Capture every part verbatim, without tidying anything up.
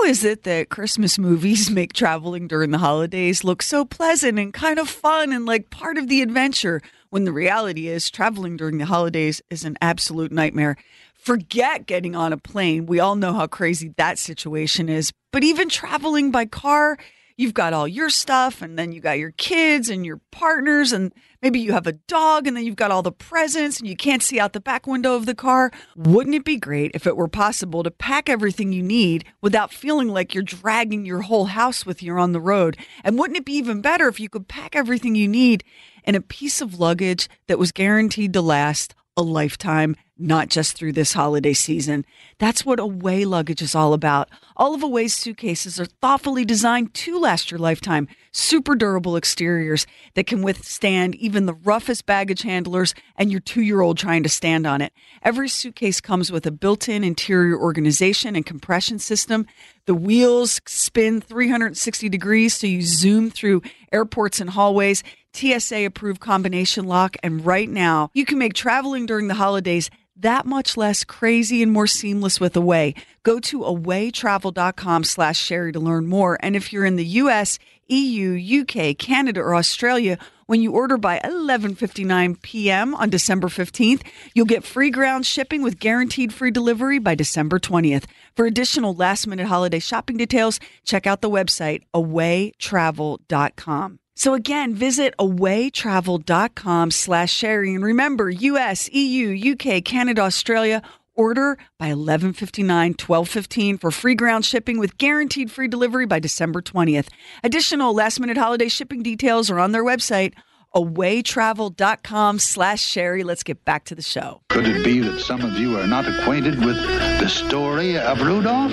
is it that Christmas movies make traveling during the holidays look so pleasant and kind of fun and like part of the adventure, when the reality is traveling during the holidays is an absolute nightmare? Forget getting on a plane. We all know how crazy that situation is. But even traveling by car, you've got all your stuff, and then you got your kids and your partners, and maybe you have a dog, and then you've got all the presents, and you can't see out the back window of the car. Wouldn't it be great if it were possible to pack everything you need without feeling like you're dragging your whole house with you on the road? And wouldn't it be even better if you could pack everything you need in a piece of luggage that was guaranteed to last a lifetime, not just through this holiday season? That's what Away luggage is all about. All of Away's suitcases are thoughtfully designed to last your lifetime. Super durable exteriors that can withstand even the roughest baggage handlers and your two-year-old trying to stand on it. Every suitcase comes with a built-in interior organization and compression system. The wheels spin three hundred sixty degrees so you zoom through airports and hallways. T S A-approved combination lock, and right now, you can make traveling during the holidays that much less crazy and more seamless with Away. Go to awaytravel.com slash Sherry to learn more. And if you're in the U S, E U, U K, Canada, or Australia, when you order by eleven fifty-nine p.m. on December fifteenth, you'll get free ground shipping with guaranteed free delivery by December twentieth. For additional last-minute holiday shopping details, check out the website away travel dot com. So again, visit awaytravel.com slash Sherry. And remember, U S, E U, U K, Canada, Australia, order by eleven fifty-nine, twelve fifteen for free ground shipping with guaranteed free delivery by December twentieth. Additional last-minute holiday shipping details are on their website, awaytravel.com slash Sherry. Let's get back to the show. Could it be that some of you are not acquainted with the story of Rudolph?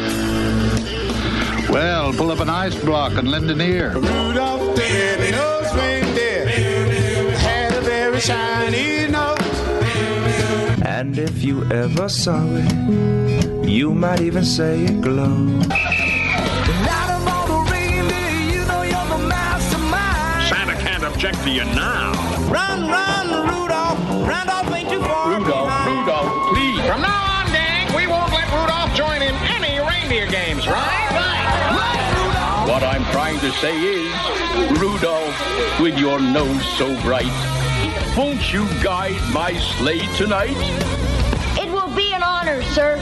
Well, pull up an ice block and lend an ear. Rudolph the red-nosed reindeer had a very shiny nose. And if you ever saw it, you might even say it glowed. Santa can't object to you now. Run, run, Rudolph. Randolph ain't too far. Rudolph, behind. Rudolph, please. From now on, gang, we won't let Rudolph join in any reindeer games, right? Right. What I'm trying to say is, Rudolph, with your nose so bright, won't you guide my sleigh tonight? It will be an honor, sir.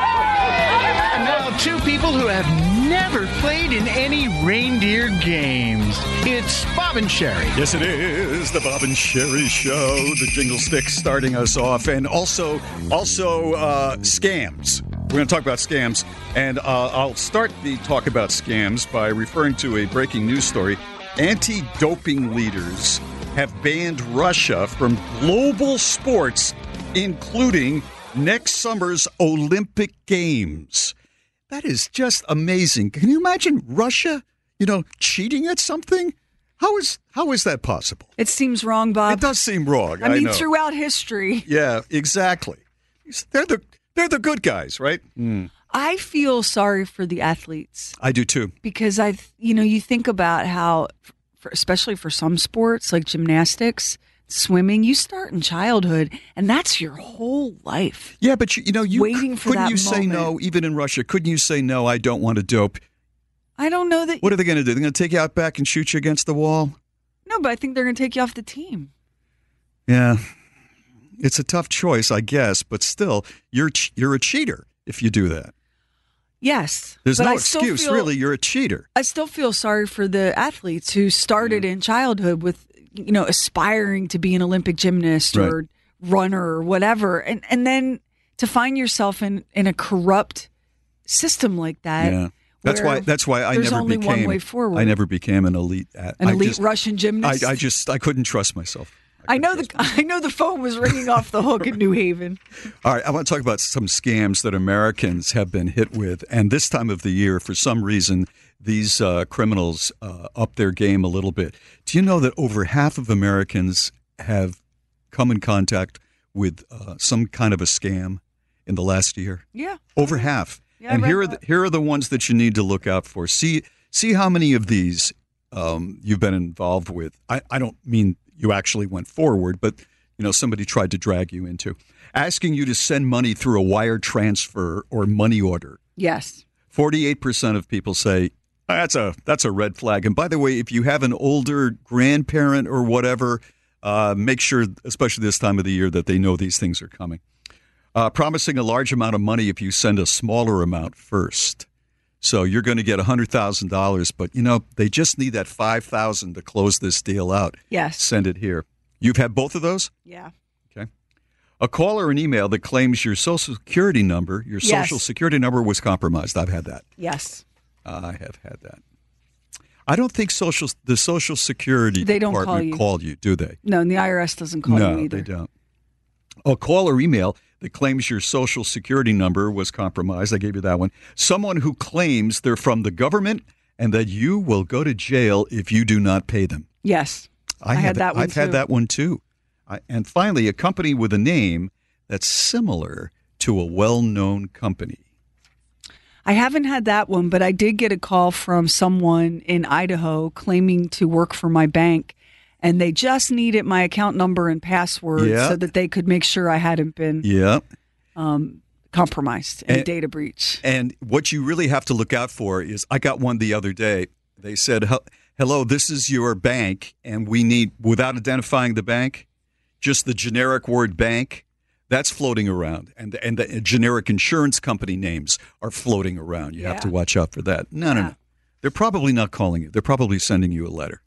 And now, two people who have never played in any reindeer games. It's Bob and Sherry. Yes, it is the Bob and Sherry Show. The jingle stick starting us off, and also, also uh, scams. We're going to talk about scams, and uh, I'll start the talk about scams by referring to a breaking news story. Anti-doping leaders have banned Russia from global sports, including next summer's Olympic Games. That is just amazing. Can you imagine Russia, you know, cheating at something? How is how is that possible? It seems wrong, Bob. It does seem wrong. I mean, know. throughout history. Yeah, exactly. They're the they're the good guys, right? Mm. I feel sorry for the athletes. I do too. Because I, you know, you think about how, for, especially for some sports like gymnastics, swimming, you start in childhood, and that's your whole life. Yeah, but you, you know, you waiting for couldn't that you say moment. no, even in Russia? Couldn't you say no? I don't want to dope. I don't know that. What are they going to do? They're going to take you out back and shoot you against the wall? No, but I think they're going to take you off the team. Yeah, it's a tough choice, I guess, but still, you're you're a cheater if you do that. Yes. There's but no I still excuse, feel, really. You're a cheater. I still feel sorry for the athletes who started Yeah. in childhood with, you know, aspiring to be an Olympic gymnast Right. or runner or whatever. And and then to find yourself in, in a corrupt system like that. Yeah. That's where why. That's why I there's never only became. one way forward. I never became an elite. At, An I elite just, Russian gymnast. I, I just. I couldn't trust myself. I know the I know the phone was ringing off the hook in New Haven. All right, I want to talk about some scams that Americans have been hit with, and this time of the year, for some reason, these uh, criminals uh, up their game a little bit. Do you know that over half of Americans have come in contact with uh, some kind of a scam in the last year? Yeah, over half. Yeah, and I read here are that. the, here are the ones that you need to look out for. See see how many of these um, you've been involved with. I, I don't mean you actually went forward, but you know somebody tried to drag you into asking you to send money through a wire transfer or money order. Yes. forty-eight percent of people say that's a that's a red flag. And by the way, if you have an older grandparent or whatever, uh, make sure, especially this time of the year, that they know these things are coming. Uh, promising a large amount of money if you send a smaller amount first. So you're going to get one hundred thousand dollars, but, you know, they just need that five thousand dollars to close this deal out. Yes. Send it here. You've had both of those? Yeah. Okay. A call or an email that claims your Social Security number, your Yes. Social Security number was compromised. I've had that. Yes. I have had that. I don't think social the Social Security They don't call Department you. called you, do they? No, and the I R S doesn't call no, you either. they don't. A call or email that claims your Social Security number was compromised. I gave you that one. Someone who claims they're from the government and that you will go to jail if you do not pay them. Yes. I, have had that one I've too. had that one too. I, and finally, a company with a name that's similar to a well-known company. I haven't had that one, but I did get a call from someone in Idaho claiming to work for my bank, and they just needed my account number and password Yeah. so that they could make sure I hadn't been Yeah. um, compromised in a And- data breach. And what you really have to look out for is, I got one the other day. They said, "Hel- hello, this is your bank, and we need," without identifying the bank, just the generic word bank, that's floating around. And, and the generic insurance company names are floating around. You have Yeah. to watch out for that. No, no, Yeah. no. They're probably not calling you. They're probably sending you a letter.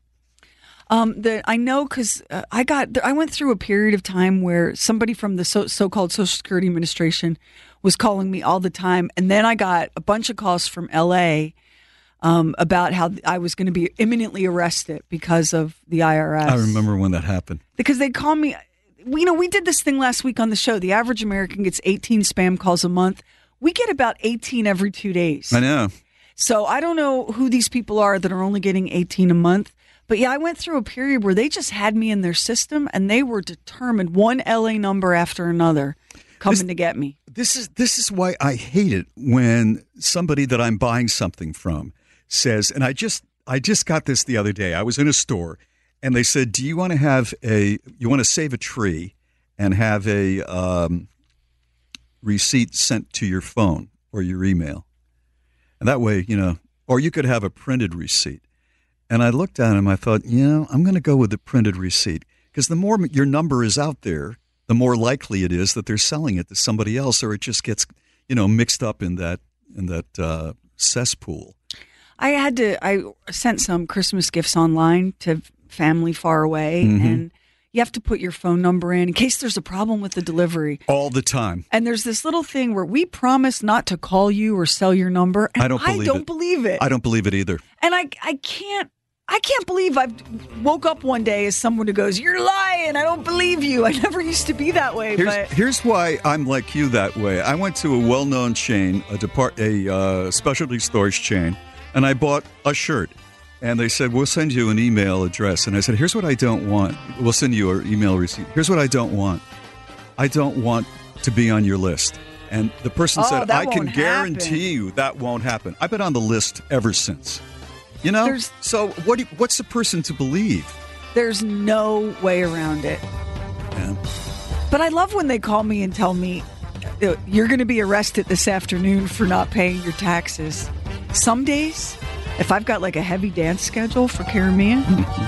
Um, the, I know because uh, I got I went through a period of time where somebody from the so, so-called Social Security Administration was calling me all the time, and then I got a bunch of calls from L A um, about how I was going to be imminently arrested because of the I R S. I remember when that happened. Because they call me. You know, we did this thing last week on the show. The average American gets eighteen spam calls a month. We get about eighteen every two days. I know. So I don't know who these people are that are only getting eighteen a month. But yeah, I went through a period where they just had me in their system and they were determined, one L A number after another, coming This- to get me. This is this is why I hate it when somebody that I'm buying something from says, and I just I just got this the other day. I was in a store and they said, "Do you want to have a you want to save a tree and have a um, receipt sent to your phone or your email?" And that way, you know, or you could have a printed receipt. And I looked at him, I thought, you know, I'm going to go with the printed receipt because the more your number is out there, the more likely it is that they're selling it to somebody else, or it just gets, you know, mixed up in that in that uh, cesspool. I had to, I sent some Christmas gifts online to family far away, Mhm. and you have to put your phone number in in case there's a problem with the delivery. All the time. And there's this little thing where we promise not to call you or sell your number. And I don't believe I don't it. believe it. I don't believe it either. And I, I can't, I can't believe I woke up one day as someone who goes, "You're lying. I don't believe you." I never used to be that way. Here's, but here's why I'm like you that way. I went to a well-known chain, a depart, a uh, specialty stores chain, and I bought a shirt. And they said, "We'll send you an email address." And I said, "Here's what I don't want. We'll send you an email receipt. Here's what I don't want. I don't want to be on your list." And the person Oh, said, that "I can won't guarantee you that won't happen." I've been on the list ever since. You know? There's- so what? Do you, what's the person to believe? there's no way around it. Yeah. But I love when they call me and tell me, "Uh, you're going to be arrested this afternoon for not paying your taxes." Some days, if I've got like a heavy dance schedule for Karamia,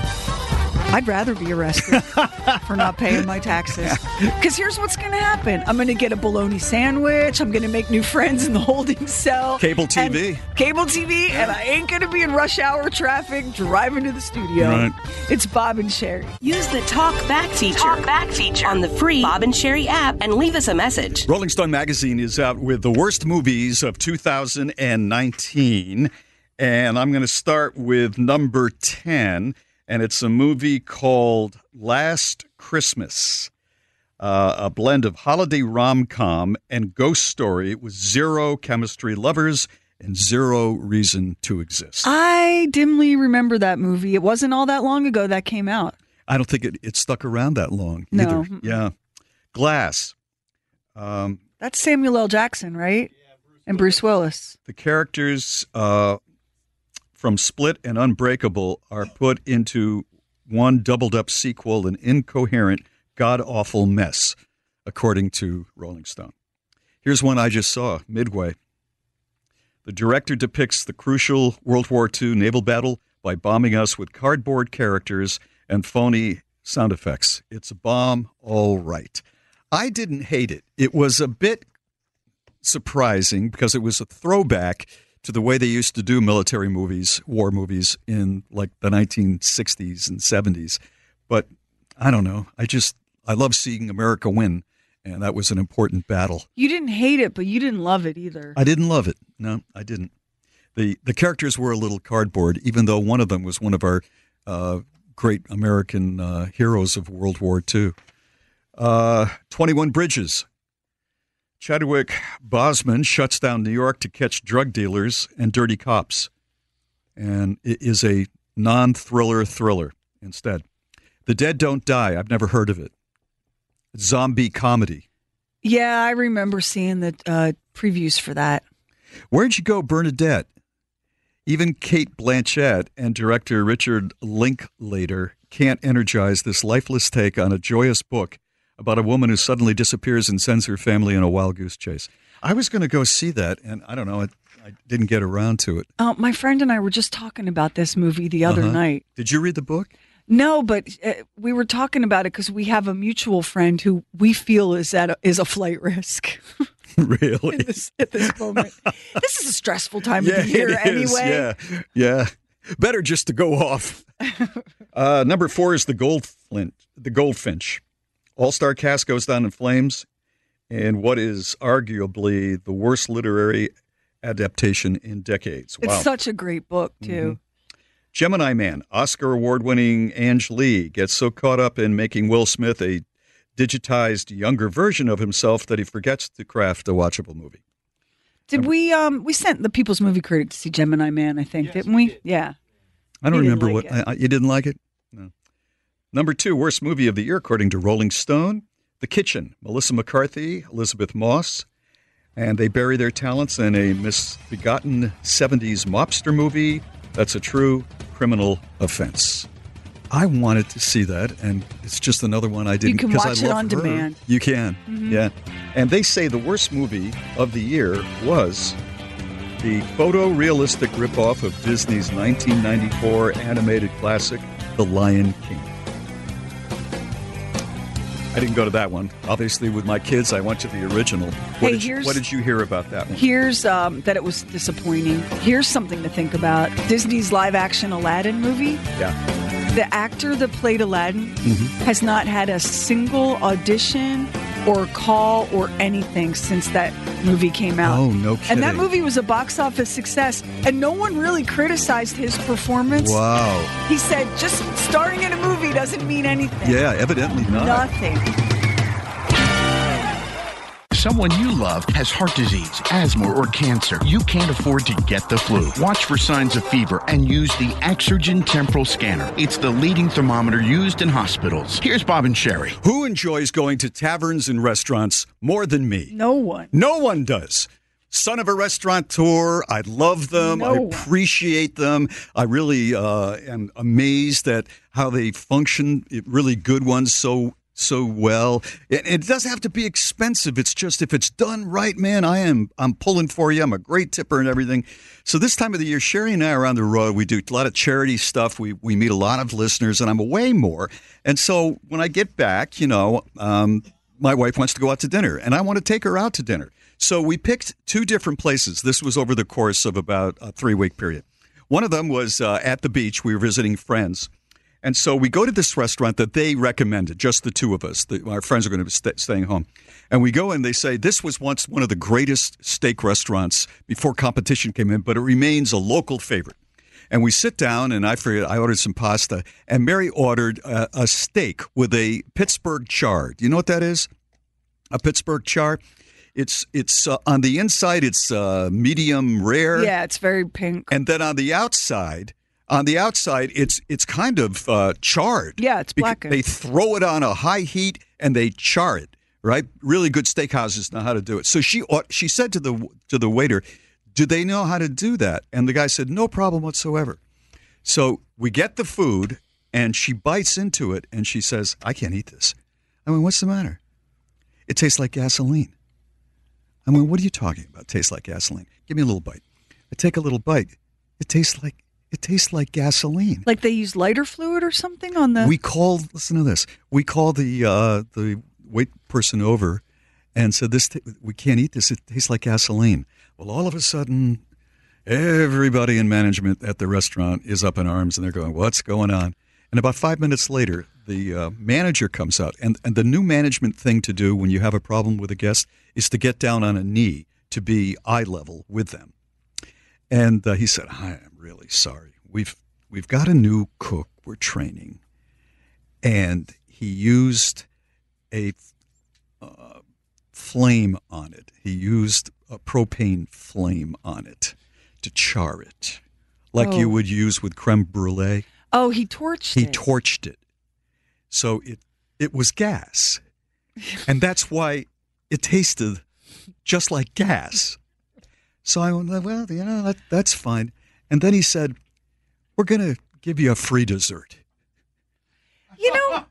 I'd rather be arrested for not paying my taxes. Because here's what's going to happen. I'm going to get a bologna sandwich. I'm going to make new friends in the holding cell. Cable T V. And cable T V. And I ain't going to be in rush hour traffic driving to the studio. Right. It's Bob and Sherry. Use the Talk Back feature, Talk Back feature on the free Bob and Sherry app and leave us a message. Rolling Stone magazine is out with the worst movies of two thousand nineteen. And I'm going to start with number ten. And it's a movie called Last Christmas, uh, a blend of holiday rom-com and ghost story with zero chemistry lovers and zero reason to exist. I dimly remember that movie. It wasn't all that long ago that came out. I don't think it, it stuck around that long No. either. Yeah. Glass. Um, That's Samuel L. Jackson, right? And Bruce Willis. the characters uh, from Split and Unbreakable are put into one doubled-up sequel, an incoherent, god-awful mess, according to Rolling Stone. Here's one I just saw, Midway. The director depicts the crucial World War Two naval battle by bombing us with cardboard characters and phony sound effects. It's a bomb, all right. I didn't hate it. It was a bit surprising because it was a throwback to the way they used to do military movies, war movies in like the nineteen sixties and seventies. But I don't know. I just, I love seeing America win, and that was an important battle. You didn't hate it, but you didn't love it either. I didn't love it. No, I didn't. The the characters were a little cardboard, even though one of them was one of our uh, great American uh, heroes of World War Two. Uh, twenty-one Bridges. Chadwick Boseman shuts down New York to catch drug dealers and dirty cops. And it is a non-thriller thriller instead. The Dead Don't Die. I've never heard of it. Zombie comedy. Yeah, I remember seeing the uh, previews for that. Where'd you go, Bernadette? Even Kate Blanchett and director Richard Linklater can't energize this lifeless take on a joyous book about a woman who suddenly disappears and sends her family on a wild goose chase. I was going to go see that, and I don't know, I, I didn't get around to it. Uh, my friend and I were just talking about this movie the other uh-huh. night. Did you read the book? No, but uh, we were talking about it because we have a mutual friend who we feel is at a, is a flight risk. Really? In this, at this moment. This is a stressful time yeah, of the year it is. anyway. Yeah, yeah. Better just to go off. uh, number four is the Goldflint, the Goldfinch. All-star cast goes down in flames in what is arguably the worst literary adaptation in decades. Wow. It's such a great book, too. Mm-hmm. Gemini Man, Oscar award-winning Ange Lee gets so caught up in making Will Smith a digitized younger version of himself that he forgets to craft a watchable movie. Did we um we sent the People's Movie Critic to see Gemini Man, I think, yes, didn't we? Did. Yeah. I don't he remember like what I, you didn't like it? No. Number two, worst movie of the year, according to Rolling Stone, The Kitchen, Melissa McCarthy, Elizabeth Moss, and they bury their talents in a misbegotten seventies mobster movie that's a true criminal offense. I wanted to see that, and it's just another one I didn't. You can watch I it on her. demand. You can, mm-hmm. yeah. And they say the worst movie of the year was the photorealistic ripoff of Disney's nineteen ninety-four animated classic, The Lion King. I didn't go to that one. Obviously, with my kids, I went to the original. What, hey, did, you, what did you hear about that one? Here's um, that it was disappointing. Here's something to think about. Disney's live-action Aladdin movie. Yeah. The actor that played Aladdin mm-hmm. has not had a single audition or call or anything since that movie came out. Oh, no kidding. And that movie was a box office success, and no one really criticized his performance. Wow. He said, just starring in a movie doesn't mean anything. Yeah, evidently not. Nothing. Someone you love has heart disease, asthma, or cancer. You can't afford to get the flu. Watch for signs of fever and use the Exergen Temporal Scanner. It's the leading thermometer used in hospitals. Here's Bob and Sherry. Who enjoys going to taverns and restaurants more than me? No one. No one does. Son of a restaurateur. I love them. No I one. appreciate them. I really uh, am amazed at how they function, really good ones, so so well. It, it doesn't have to be expensive. It's just if it's done right, man, I am I'm pulling for you. I'm a great tipper and everything. So this time of the year, Sherry and I are on the road. We do a lot of charity stuff. We we meet a lot of listeners, and I'm away more. And so when I get back, you know, um, my wife wants to go out to dinner, and I want to take her out to dinner. So we picked two different places. This was over the course of about a three-week period. One of them was uh, at the beach. We were visiting friends. And so we go to this restaurant that they recommended, just the two of us. The, our friends are going to be st- staying home. And we go and they say, this was once one of the greatest steak restaurants before competition came in, but it remains a local favorite. And we sit down, and I forget, I ordered some pasta, and Mary ordered a, a steak with a Pittsburgh char. Do you know what that is? A Pittsburgh char? It's it's uh, on the inside, it's uh, medium rare. Yeah, it's very pink. And then on the outside... On the outside, it's it's kind of uh, charred. Yeah, it's blackened. They throw it on a high heat and they char it, right? Really good steakhouses know how to do it. So she she said to the to the waiter, "Do they know how to do that?" And the guy said, "No problem whatsoever." So we get the food, and she bites into it, and she says, "I can't eat this." I mean, what's the matter? It tastes like gasoline. I mean, what are you talking about? Tastes like gasoline. Give me a little bite. I take a little bite. It tastes like it tastes like gasoline. Like they use lighter fluid or something on the. We called. Listen to this. We called the uh, the wait person over, and said this. T- we can't eat this. It tastes like gasoline. Well, all of a sudden, everybody in management at the restaurant is up in arms, and they're going, "What's going on?" And about five minutes later, the uh, manager comes out, and and the new management thing to do when you have a problem with a guest is to get down on a knee to be eye level with them. And uh, he said, "I am really sorry. We've we've got a new cook we're training, and he used a uh, flame on it. He used a propane flame on it to char it, like Oh. you would use with creme brulee. Oh, he torched He it. torched it, so it it was gas, and that's why it tasted just like gas." So I went, well, you know, that, that's fine. And then he said, "We're going to give you a free dessert." You know.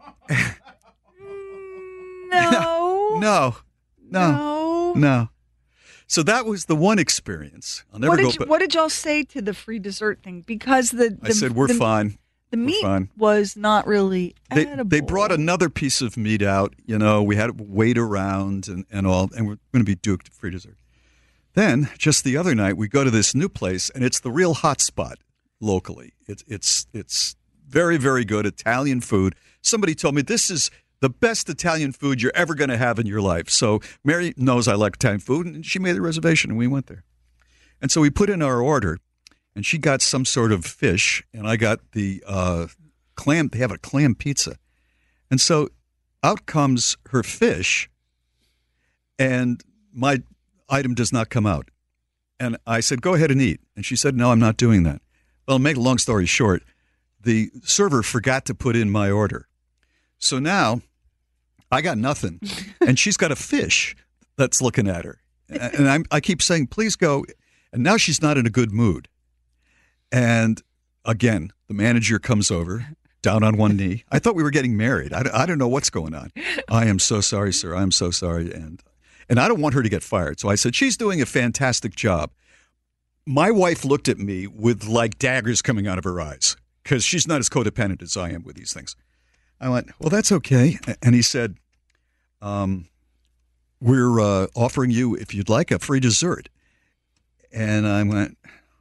no. No, no, No. no. So that was the one experience. I'll never What go did, you, back. what did y'all say to the free dessert thing? Because the, the I said, "We're the, fine." The We're meat fine. was not really They, edible. they brought another piece of meat out. You know, we had to wait around and, and all, and we're going to be duked free dessert. Then, just the other night, we go to this new place, and it's the real hot spot locally. It's it's it's very, very good Italian food. Somebody told me this is the best Italian food you're ever going to have in your life. So Mary knows I like Italian food, and she made the reservation, and we went there. And so we put in our order, and she got some sort of fish, and I got the uh, clam. They have a clam pizza. And so out comes her fish, and my item does not come out. And I said, "Go ahead and eat." And she said, "No, I'm not doing that." Well, make a long story short, the server forgot to put in my order. So now I got nothing, and she's got a fish that's looking at her. And I'm, I keep saying, "Please go." And now she's not in a good mood. And again, the manager comes over, down on one knee. I thought we were getting married. I, I don't know what's going on. "I am so sorry, sir. I'm so sorry." And and I don't want her to get fired. So I said, "She's doing a fantastic job." My wife looked at me with like daggers coming out of her eyes because she's not as codependent as I am with these things. I went, "Well, that's okay." And he said, um, "We're uh, offering you, if you'd like, a free dessert." And I went,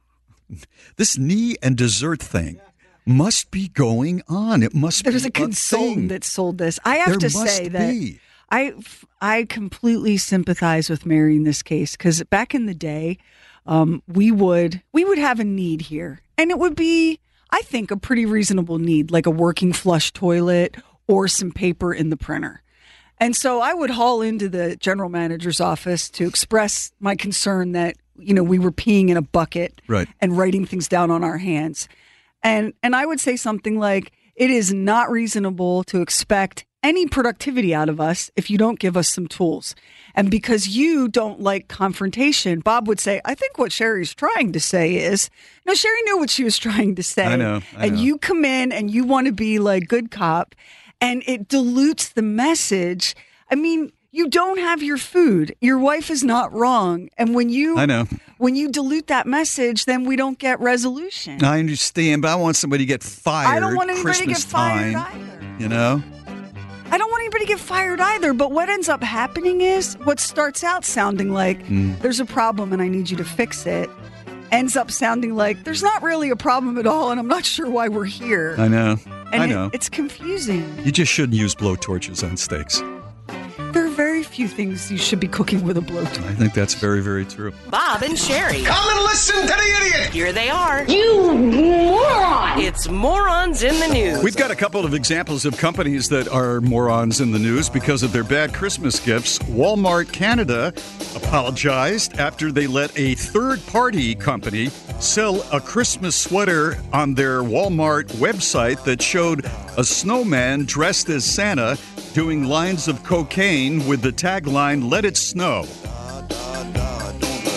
this knee and dessert thing must be going on. It must There's be a consultant thing. that sold this. I have There to must say that be. I, I completely sympathize with Mary in this case because back in the day, um, we would we would have a need here, and it would be, I think, a pretty reasonable need, like a working flush toilet or some paper in the printer. And so I would haul into the general manager's office to express my concern that, you know, we were peeing in a bucket Right. and writing things down on our hands. And and I would say something like, it is not reasonable to expect any productivity out of us if you don't give us some tools. And because you don't like confrontation, Bob would say, I think what Sherry's trying to say is, no, Sherry knew what she was trying to say. I know, I and know. you come in and you want to be like good cop, and it dilutes the message. I mean, you don't have your food. Your wife is not wrong. And when you I know. when you dilute that message, then we don't get resolution. I understand, but I want somebody to get fired. I don't want anybody to Christmas get fired time, either. You know? I don't want anybody to get fired either. But what ends up happening is what starts out sounding like Mm. there's a problem and I need you to fix it ends up sounding like there's not really a problem at all and I'm not sure why we're here. I know. and I it- know. it's confusing. You just shouldn't use blowtorches on steaks. There are very few things you should be cooking with a blowtorch. I think that's very, very true. Bob and Sherry. Come and listen to the idiot. Here they are. You moron! It's Morons in the News. We've got a couple of examples of companies that are morons in the news because of their bad Christmas gifts. Walmart Canada apologized after they let a third-party company sell a Christmas sweater on their Walmart website that showed a snowman dressed as Santa doing lines of cocaine with the tagline, "Let it snow."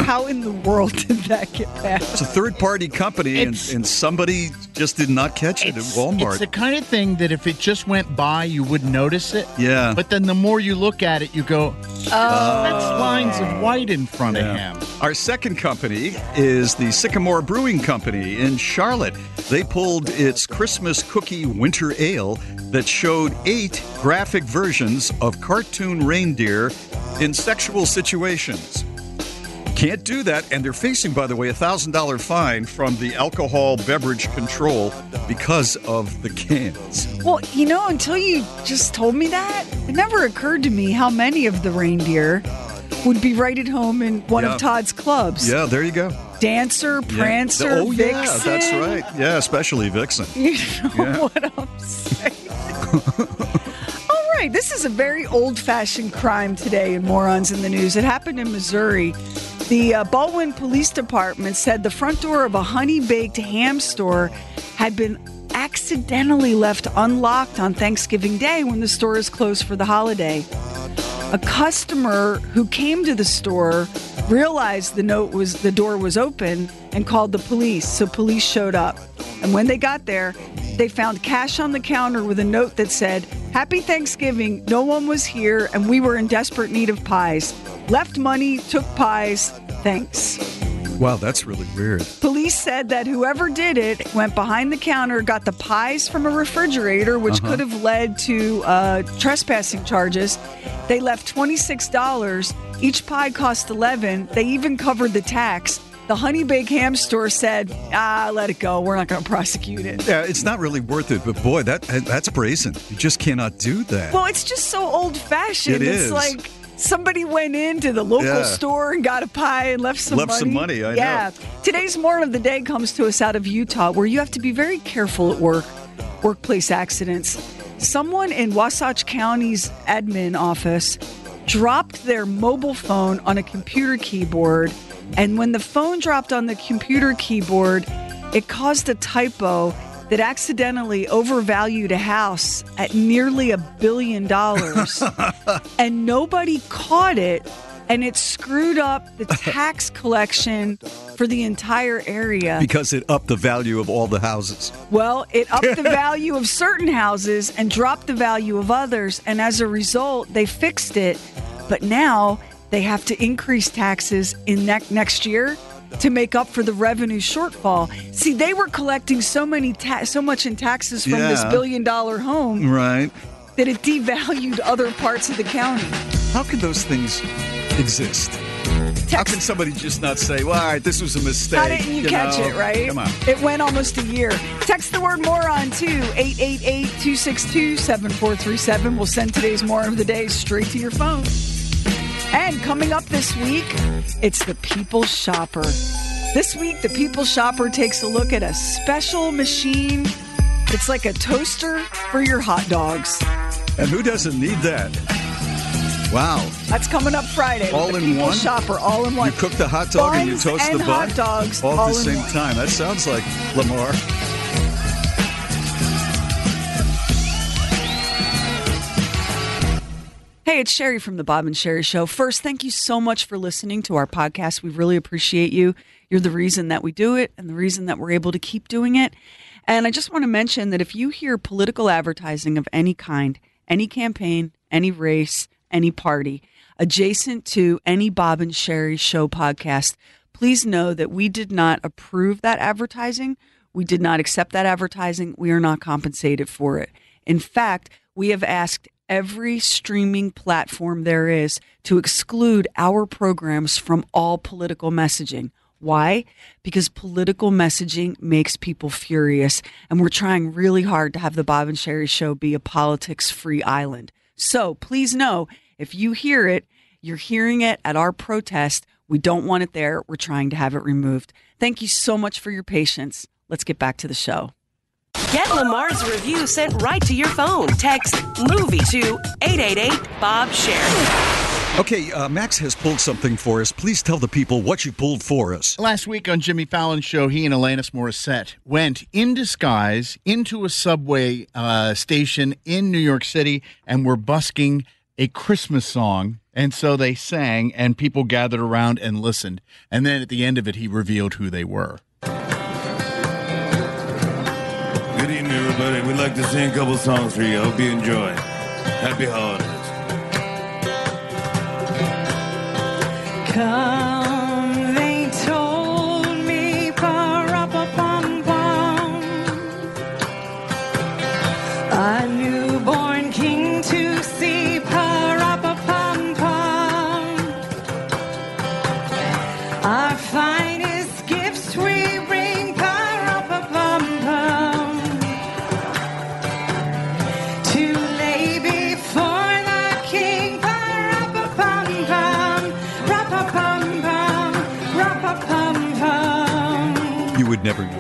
How in the world did that get passed? It's a third-party company, and, and somebody just did not catch it at Walmart. It's the kind of thing that if it just went by, you wouldn't notice it. Yeah. But then the more you look at it, you go, oh, that's lines of white in front Yeah. of him. Our second company is the Sycamore Brewing Company in Charlotte. They pulled its Christmas Cookie Winter Ale that showed eight graphic versions of cartoon reindeer in sexual situations. Can't do that, and they're facing, by the way, a one thousand dollars fine from the Alcohol Beverage Control because of the cans. Well, you know, until you just told me that, it never occurred to me how many of the reindeer would be right at home in one Yeah. of Todd's clubs. Yeah, there you go. Dancer, Prancer, Yeah. Oh, Vixen. yeah, that's right. Yeah, especially Vixen. You know Yeah. what I'm saying? All right, this is a very old-fashioned crime today in Morons in the News. It happened in Missouri. The uh, Baldwin Police Department said the front door of a honey-baked ham store had been accidentally left unlocked on Thanksgiving Day when the store is closed for the holiday. A customer who came to the store realized the note was the door was open and called the police. So police showed up. And when they got there, they found cash on the counter with a note that said, "Happy Thanksgiving. No one was here and we were in desperate need of pies. Left money, took pies. Thanks." Wow, that's really weird. Police said that whoever did it went behind the counter, got the pies from a refrigerator, which Uh-huh. could have led to uh, trespassing charges. They left twenty-six dollars. Each pie cost eleven dollars. They even covered the tax. The Honey Baked Ham store said, ah, let it go. We're not going to prosecute it. Yeah, it's not really worth it, but boy, that that's brazen. You just cannot do that. Well, it's just so old-fashioned. It it's is. like somebody went into the local Yeah. store and got a pie and left some Left money. some money, I know. yeah. Today's Morning of the Day comes to us out of Utah, where you have to be very careful at work, workplace accidents. Someone in Wasatch County's admin office dropped their mobile phone on a computer keyboard, and when the phone dropped on the computer keyboard, it caused a typo that accidentally overvalued a house at nearly a billion dollars. And nobody caught it, and it screwed up the tax collection for the entire area. Because it upped the value of all the houses. Well, it upped the value of certain houses and dropped the value of others, and as a result, they fixed it. But now they have to increase taxes in ne- next year to make up for the revenue shortfall. See, they were collecting so many ta- so much in taxes from this Yeah. billion-dollar home Right. that it devalued other parts of the county. How can those things exist? How can somebody just not say, well, all right, this was a mistake? How didn't you, catch know? it, right? Come on. It went almost a year. Text the word moron to eight eight eight, two six two, seven four three seven. We'll send today's Moron of the Day straight to your phone. And coming up this week, it's the People's Shopper. This week, the People's Shopper takes a look at a special machine. It's like a toaster for your hot dogs. And who doesn't need that? Wow. That's coming up Friday. All with the in People's one? Shopper, all in one. You cook the hot dog and you Buns toast and the bun? hot dogs, all, all at the in same one. time. That sounds like Lamar. Hey, it's Sherry from the Bob and Sherry Show. First, thank you so much for listening to our podcast. We really appreciate you. You're the reason that we do it and the reason that we're able to keep doing it. And I just want to mention that if you hear political advertising of any kind, any campaign, any race, any party, adjacent to any Bob and Sherry Show podcast, please know that we did not approve that advertising. We did not accept that advertising. We are not compensated for it. In fact, we have asked every streaming platform there is to exclude our programs from all political messaging. Why? Because political messaging makes people furious, and we're trying really hard to have the Bob and Sherry Show be a politics-free island. So please know, if you hear it, you're hearing it at our protest. We don't want it there. We're trying to have it removed. Thank you so much for your patience. Let's get back to the show. Get Lamar's review sent right to your phone. Text MOVIE to eight eight eight, Bob Sherry. Okay, uh, Max has pulled something for us. Please tell the people what you pulled for us. Last week on Jimmy Fallon's show, he and Alanis Morissette went in disguise into a subway uh, station in New York City and were busking a Christmas song. And so they sang, and people gathered around and listened. And then at the end of it, he revealed who they were. Good evening, everybody. We'd like to sing a couple songs for you. I hope you enjoy. Happy holidays. Come, they told me, pa-ra-pa-pum-pum, a newborn king to see, pa-ra-pa-pum-pum, our finest gifts we bring, pa-ra-pa-pum-pum, to lay before the king, pa-ra-pa-pum-pum, ra-pa-pum-pum, ra-pa-pum-pum. You would never know.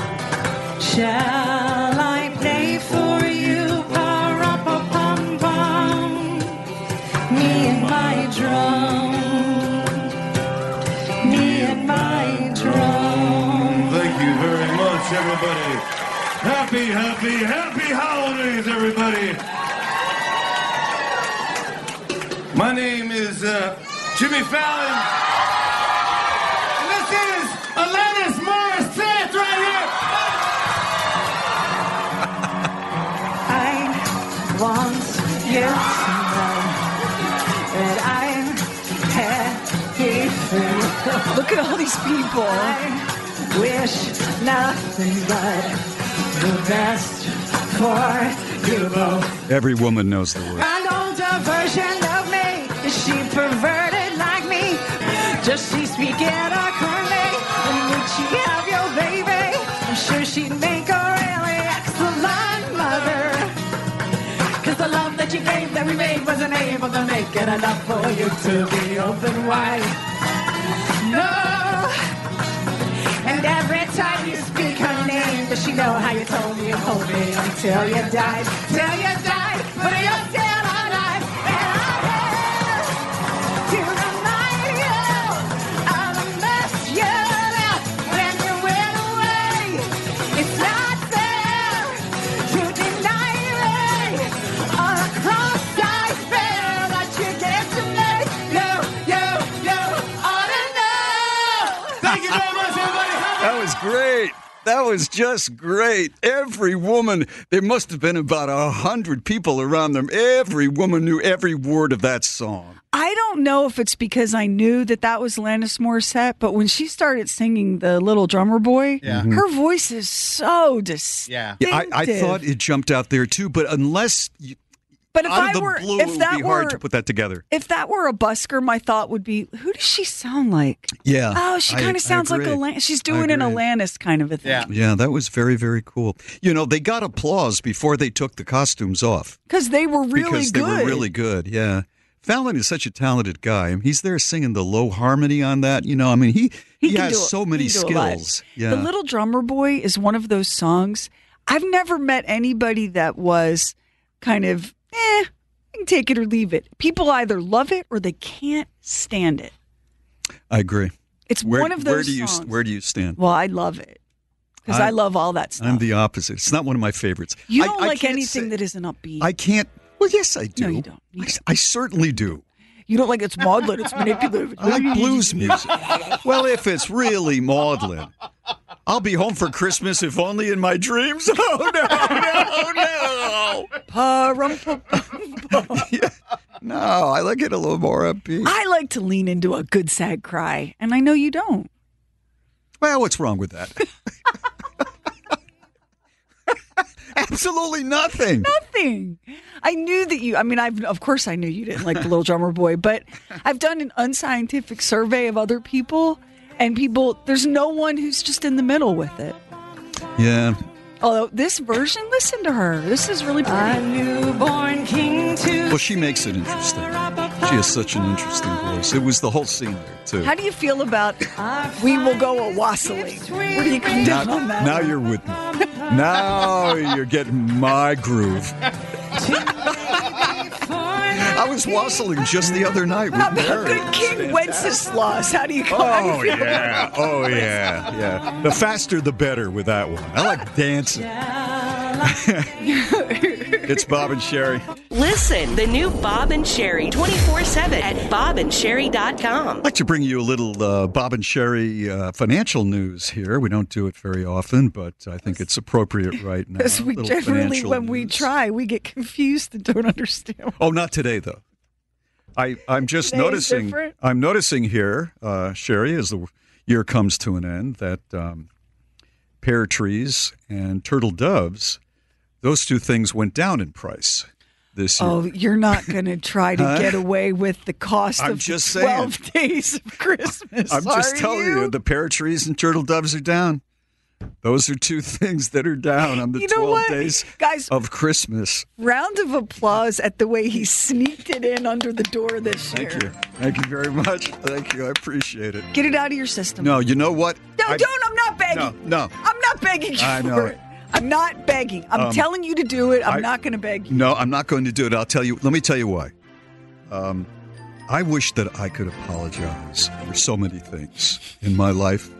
Shall I play for you, pa-ra-pa-pum-pum, me and my drum, me and my drum. Thank you very much, everybody. Happy, happy, happy holidays, everybody. My name is uh, Jimmy Fallon. And this is Alanis Morissette right here. I want you to know that I'm happy for you. Look at all these people. I wish nothing but the best for you both. Every woman knows the word. An older version of me, is she perverted like me? Does she speak in a curly? And would she have your baby? I'm sure she'd make a really excellent mother. Cause the love that you gave that we made wasn't able to make it enough for you to be open wide. No. And every time you speak her name, does she know how you told me and hold me until you died? Till you died, but you're still alive. And I live to remind you of the mess you left when you went away. It's not fair to deny me all the cross I bear that you gave to me. You, you, you ought to know. Thank you very much, everybody. That was great. That was just great. Every woman, there must have been about a hundred people around them. Every woman knew every word of that song. I don't know if it's because I knew that that was Alanis Morissette, but when she started singing The Little Drummer Boy, Yeah. her voice is so distinctive. Yeah. Yeah, I, I thought it jumped out there too, but unless you, But if out I of the were, blue, if it would that be were, hard to put that together. if that were a busker, my thought would be, who does she sound like? Yeah. Oh, she I- kind I of sounds like agree. Alanis. She's I doing an agree. Alanis kind of a thing. Yeah. Yeah, that was very, very cool. You know, they got applause before they took the costumes off. Because they were really because good. they were really good, yeah. Fallon is such a talented guy. I mean, he's there singing the low harmony on that. You know, I mean, he, he, can has do it. so many He can do a lot. skills. Yeah. The Little Drummer Boy is one of those songs. I've never met anybody that was kind of, eh, I can take it or leave it. People either love it or they can't stand it. I agree. It's Where, one of those where do you songs. Where do you stand? Well, I love it because I, I- love all that stuff. I'm the opposite. It's not one of my favorites. you I- don't I like can't anything say- that isn't upbeat. I can't. Well, yes, I do. No, you don't. You I, I certainly do. You don't like it's maudlin, it's manipulative. I like blues music. Well, if it's really maudlin, I'll be home for Christmas if only in my dreams. Oh, no, no, no. Pa-rum-pa-pum-pum. Yeah. No, I like it a little more upbeat. I like to lean into a good sad cry, and I know you don't. Well, what's wrong with that? Absolutely nothing. Nothing. I knew that you, I mean, I've, of course I knew you didn't like The Little Drummer Boy, but I've done an unscientific survey of other people, and people, there's no one who's just in the middle with it. Yeah. Although this version, listen to her. This is really pretty. A newborn king to Well, she makes it interesting. She has such an interesting voice. It was the whole scene there, too. How do you feel about We Will Go a Wassailing? Where do you come now, down on that? now you're with me. Now you're getting my groove. I was wassailing just the other night with How about Mary. good King Wenceslas? How do you how do you Oh, feel yeah. about Oh, yeah. Yeah. The faster, the better with that one. I like dancing. It's Bob and Sherry. Listen, the new Bob and Sherry, twenty-four seven at bob and sherry dot com. I'd like to bring you a little uh, Bob and Sherry uh, financial news here. We don't do it very often, but I think it's appropriate right now. Because we Little generally, financial when we news. try, we get confused and don't understand. Oh, not today, though. I, I'm just Today is noticing. different? I'm noticing here, uh, Sherry, as the year comes to an end, that um, pear trees and turtle doves, those two things went down in price this year. Oh, you're not going to try to Huh? get away with the cost I'm of just twelve saying. days of Christmas. I'm just are telling you? the pear trees and turtle doves are down. Those are two things that are down on the You know twelve what? days Guys, of Christmas. round of applause at the way he sneaked it in under the door this year. Thank you. Thank you very much. Thank you. I appreciate it. Get it out of your system. No, you know what? No, I- don't. I'm not begging. No, no. I'm not begging you I for know it. it. I'm not begging. I'm Um, telling you to do it. I'm I- not going to beg you. No, I'm not going to do it. I'll tell you. Let me tell you why. Um, I wish that I could apologize for so many things in my life.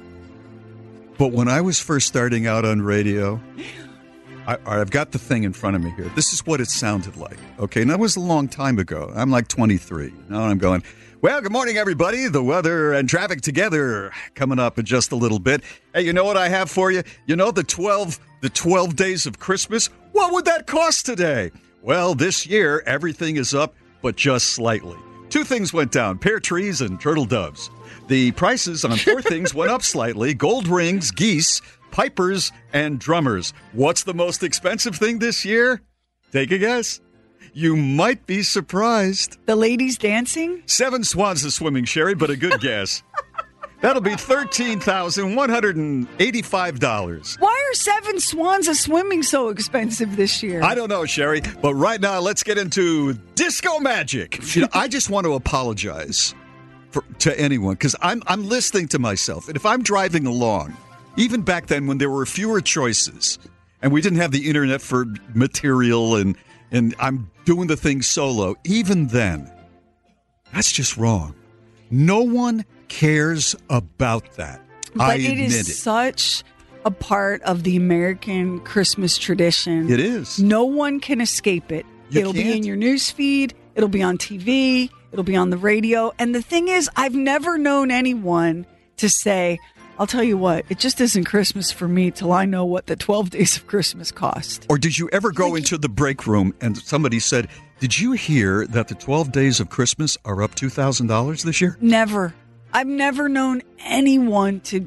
But when I was first starting out on radio, I, I've got the thing in front of me here. This is what it sounded like. Okay, and that was a long time ago. I'm like twenty-three. Now I'm going, well, good morning, everybody. The weather and traffic together coming up in just a little bit. Hey, you know what I have for you? You know the twelve, the twelve days of Christmas? What would that cost today? Well, this year, everything is up, but just slightly. Two things went down, pear trees and turtle doves. The prices on four things went up slightly, gold rings, geese, pipers, and drummers. What's the most expensive thing this year? Take a guess. You might be surprised. The ladies dancing? Seven swans a swimming, Sherry, but a good guess. That'll be thirteen thousand one hundred eighty-five dollars. Why are seven swans a swimming so expensive this year? I don't know, Sherry, but right now let's get into disco magic. You know, I just want to apologize for, to anyone because I'm I'm listening to myself, and if I'm driving along, even back then when there were fewer choices and we didn't have the internet for material, and and I'm doing the thing solo, even then, that's just wrong. No one cares about that. But I it admit is it. such a part of the American Christmas tradition. It is. No one can escape it. You It'll be can't. in your news feed. It'll be on T V. It'll be on the radio. And the thing is, I've never known anyone to say, I'll tell you what, it just isn't Christmas for me till I know what the twelve days of Christmas cost. Or did you ever go into the break room and somebody said, did you hear that the twelve days of Christmas are up two thousand dollars this year? Never. I've never known anyone to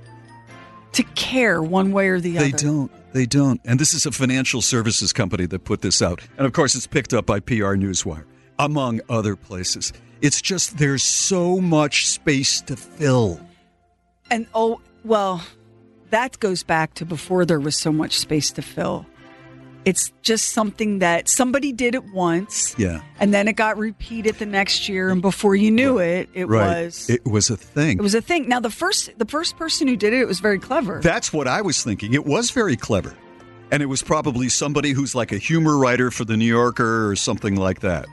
to care one way or the other. They don't. They don't. And this is a financial services company that put this out. And of course, it's picked up by P R Newswire, among other places. It's just there's so much space to fill. And oh, well, that goes back to before there was so much space to fill. It's just something that somebody did it once. Yeah. And then it got repeated the next year, and before you knew it, it Right. was It was a thing. it was a thing. Now the first the first person who did it, it was very clever. That's what I was thinking. It was very clever. And it was probably somebody who's like a humor writer for the New Yorker or something like that.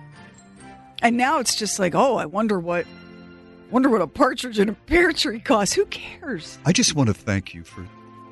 And now it's just like, oh, I wonder what wonder what a partridge in a pear tree costs. Who cares? I just want to thank you for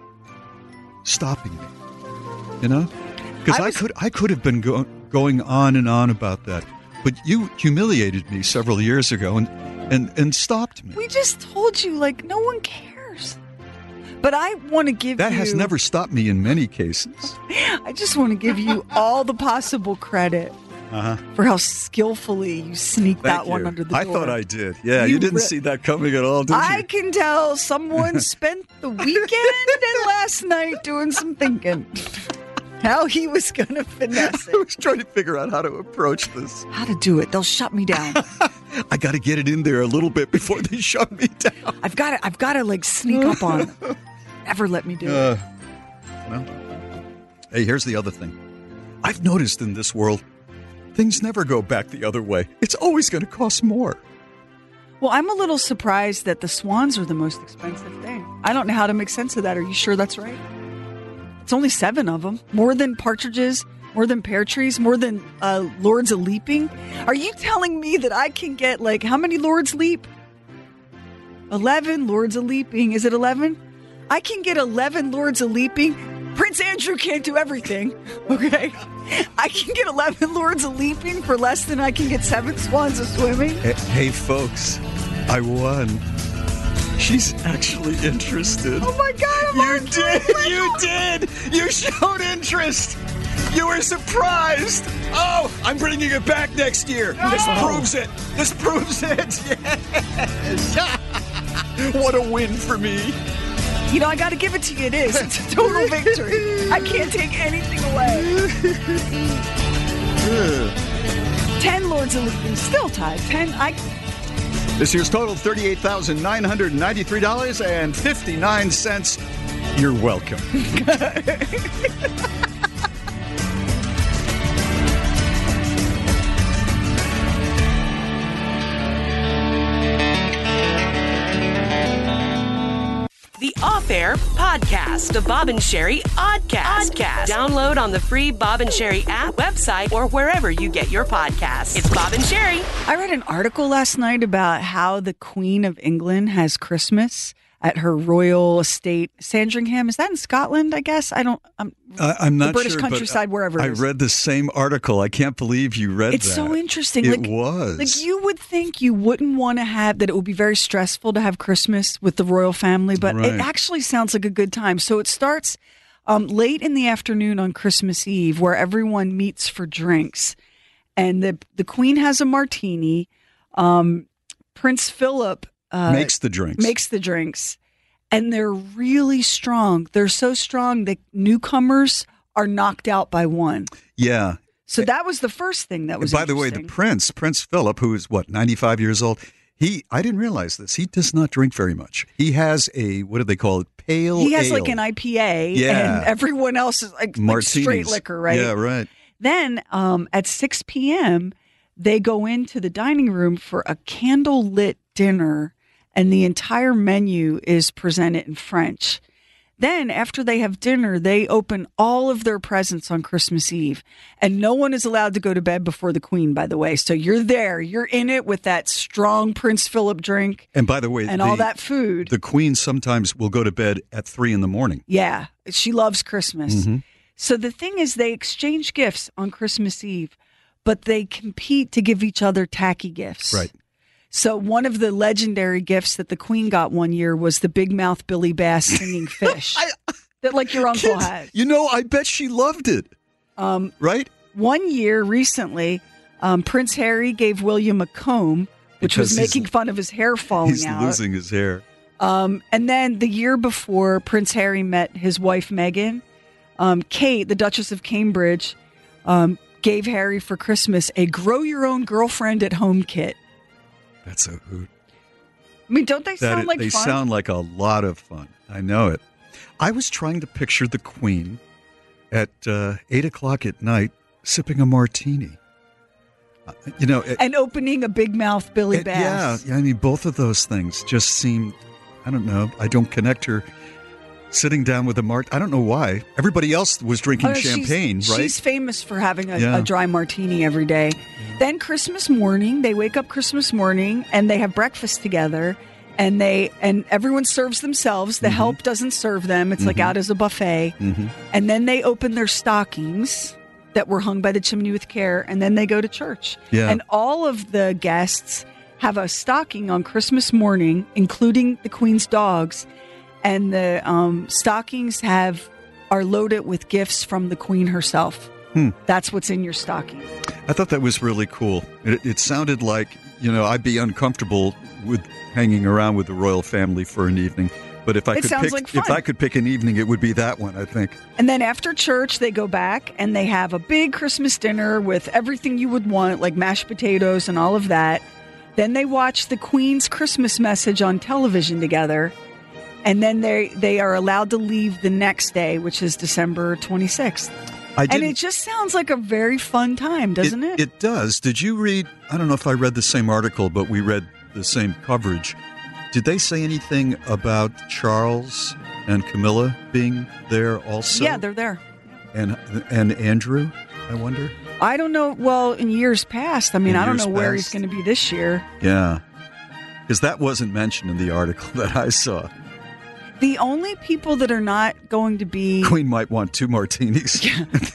stopping me. You know? Because I I, was- could I could have been go- going on and on about that. But you humiliated me several years ago and, and, and stopped me. We just told you, like, no one cares. But I want to give That you has never stopped me in many cases. I just want to give you all the possible credit Uh-huh. for how skillfully you sneaked Thank that one you. under the I door. thought I did. Yeah, you, You didn't re- see that coming at all, did you? I can tell someone spent the weekend and last night doing some thinking. How he was going to finesse I it. was trying to figure out how to approach this. How to do it. They'll shut me down. I got to get it in there a little bit before they shut me down. I've got to, I've got to like sneak up on them. Never let me do Uh, it. well, hey, here's the other thing. I've noticed in this world, things never go back the other way. It's always going to cost more. Well, I'm a little surprised that the swans are the most expensive thing. I don't know how to make sense of that. Are you sure that's right? It's only seven of them. More than partridges, more than pear trees, more than uh, Lords of Leaping. Are you telling me that I can get, like, how many Lords Leap? eleven Lords of Leaping. Is it eleven? I can get eleven Lords of Leaping Prince Andrew can't do everything, okay? I can get eleven Lords of Leaping for less than I can get seven Swans of Swimming. Hey, hey, folks, I won. She's actually interested. Oh, my God. I'm You on did. Twitter. You did. You showed interest. You were surprised. Oh, I'm bringing it back next year. This proves it. This proves it. Yes. What a win for me. You know, I got to give it to you. It is. It's a total victory. I can't take anything away. Ten Lords of Leaping, still tied. Ten. I. This year's total, thirty-eight thousand nine hundred ninety-three dollars and fifty-nine cents. You're welcome. The Off-Air Podcast, the Bob and Sherry Oddcast. Oddcast. Download on the free Bob and Sherry app, website, or wherever you get your podcasts. It's Bob and Sherry. I read an article last night about how the Queen of England has Christmas at her royal estate, Sandringham. Is that in Scotland, I guess? I don't... I'm, Uh, I'm not the British sure, countryside, but wherever it I is. read the same article. I can't believe you read It's that. so interesting. It like, was. Like, you would think you wouldn't want to have, that it would be very stressful to have Christmas with the royal family, but Right. it actually sounds like a good time. So it starts um, late in the afternoon on Christmas Eve, where everyone meets for drinks. And the, the Queen has a martini. Um, Prince Philip uh, Makes the drinks. Makes the drinks. And they're really strong. They're so strong that newcomers are knocked out by one. Yeah. So that was the first thing that was By the way, the interesting. prince, Prince Philip, who is, what, ninety-five years old, he, I didn't realize this. He does not drink very much. He has a, what do they call it? Pale He has ale. like an I P A, Yeah. and everyone else is like, like Martinis. straight liquor, right? Yeah, right. Then um, at six p.m., they go into the dining room for a candle-lit dinner, and the entire menu is presented in French. Then, after they have dinner, they open all of their presents on Christmas Eve. And no one is allowed to go to bed before the Queen, by the way. So you're there. You're in it with that strong Prince Philip drink And by the way, and the, all that food. the Queen sometimes will go to bed at three in the morning. Yeah, she loves Christmas. Mhm. So the thing is, they exchange gifts on Christmas Eve, but they compete to give each other tacky gifts. Right. So one of the legendary gifts that the Queen got one year was the big mouth Billy Bass singing fish that like your uncle Kids, had. You know, I bet she loved it. Um, right? One year recently, um, Prince Harry gave William a comb, which Because was he's- making fun of his hair falling He's out. losing his hair. Um, and then the year before Prince Harry met his wife Meghan, um, Kate, the Duchess of Cambridge, um, gave Harry for Christmas a grow your own girlfriend at home kit. That's a hoot. I mean, don't they That sound is- like they fun? sound like a lot of fun. I know it. I was trying to picture the Queen at uh, eight o'clock at night sipping a martini. Uh, you know, it, and opening a big mouth Billy it- Bass. yeah, yeah. I mean, both of those things just seem. I don't know. I don't connect her sitting down with a mart. I don't know why. Everybody else was drinking Oh, no, she's- champagne, right? She's famous for having a, Yeah. a dry martini every day. Then Christmas morning, they wake up Christmas morning and they have breakfast together, and they and everyone serves themselves. The Mhm. help doesn't serve them. It's like Mhm. out as a buffet. Mhm. And then they open their stockings that were hung by the chimney with care, and then they go to church. Yeah. And all of the guests have a stocking on Christmas morning, including the Queen's dogs. And the um, stockings have are loaded with gifts from the Queen herself. Hmm. That's what's in your stocking. I thought that was really cool. It, it sounded like, you know, I'd be uncomfortable with hanging around with the royal family for an evening. But if I It could sounds pick, like if fun. I could pick an evening, it would be that one. I think. And then after church, they go back and they have a big Christmas dinner with everything you would want, like mashed potatoes and all of that. Then they watch the Queen's Christmas message on television together. And then they they are allowed to leave the next day, which is December twenty-sixth. I And didn't- it just sounds like a very fun time, doesn't it? It does. Did you read? I don't know if I read the same article, but we read the same coverage. Did they say anything about Charles and Camilla being there also? yeah, they're there. and and Andrew. I wonder. I don't know. Well, in years past, I mean, In I don't years know where he's past. going to be this year. Yeah, because that wasn't mentioned in the article that I saw. The only people that are not going to be Queen might want two martinis.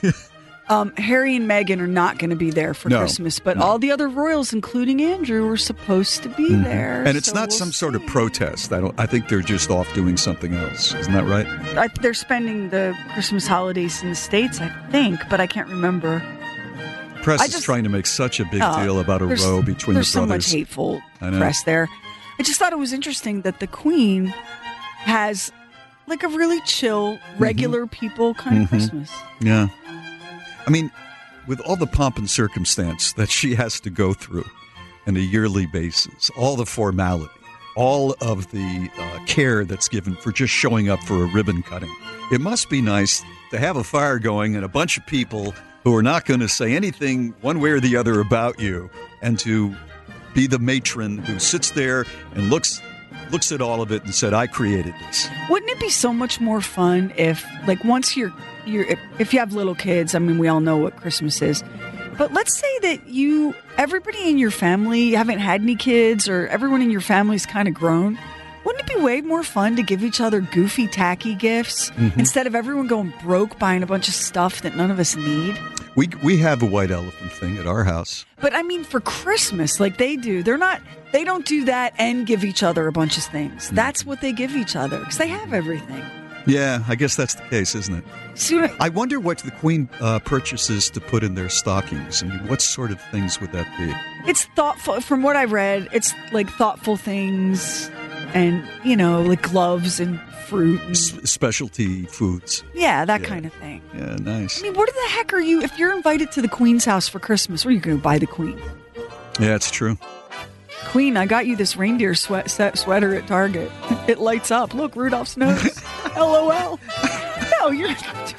um, Harry and Meghan are not going to be there for No, Christmas, but no. all the other royals, including Andrew, were supposed to be Mhm. there. And it's so not we'll some sort of protest. I don't. I think they're just off doing something else. Isn't that right? I, they're spending the Christmas holidays in the States, I think, but I can't remember. Press I is just- trying to make such a big Oh, deal about a there's- row between There's the so brothers. much hateful I know. press there. I just thought it was interesting that the Queen has like a really chill, regular people kind of Mhm. Christmas. Yeah. I mean, with all the pomp and circumstance that she has to go through on a yearly basis, all the formality, all of the uh, care that's given for just showing up for a ribbon cutting, it must be nice to have a fire going and a bunch of people who are not going to say anything one way or the other about you, and to be the matron who sits there and looks looks at all of it and said, I created this. Wouldn't it be so much more fun if, like, once you're, you're if, if you have little kids, I mean, we all know what Christmas is, but let's say that you, everybody in your family, you haven't had any kids, or everyone in your family's kind of grown. Wouldn't it be way more fun to give each other goofy, tacky gifts Mhm. instead of everyone going broke buying a bunch of stuff that none of us need? We we have a white elephant thing at our house. But I mean, for Christmas, like they do, they're not, they don't do that and give each other a bunch of things. That's what they give each other because they have everything. Yeah, I guess that's the case, isn't it? So, I wonder what the Queen uh, purchases to put in their stockings. I mean, what sort of things would that be? it's thoughtful. From what I read, it's like thoughtful things and, you know, like gloves and fruit. And, S- specialty foods. yeah, that Yeah. kind of thing. Yeah, nice. I mean, what the heck are you, if you're invited to the Queen's house for Christmas, where are you going to buy the Queen? Yeah, it's true. Queen, I got you this reindeer sweat, set sweater at Target. It lights up. Look, Rudolph's nose. LOL. No, you're.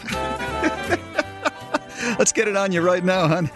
Let's get it on you right now, hon.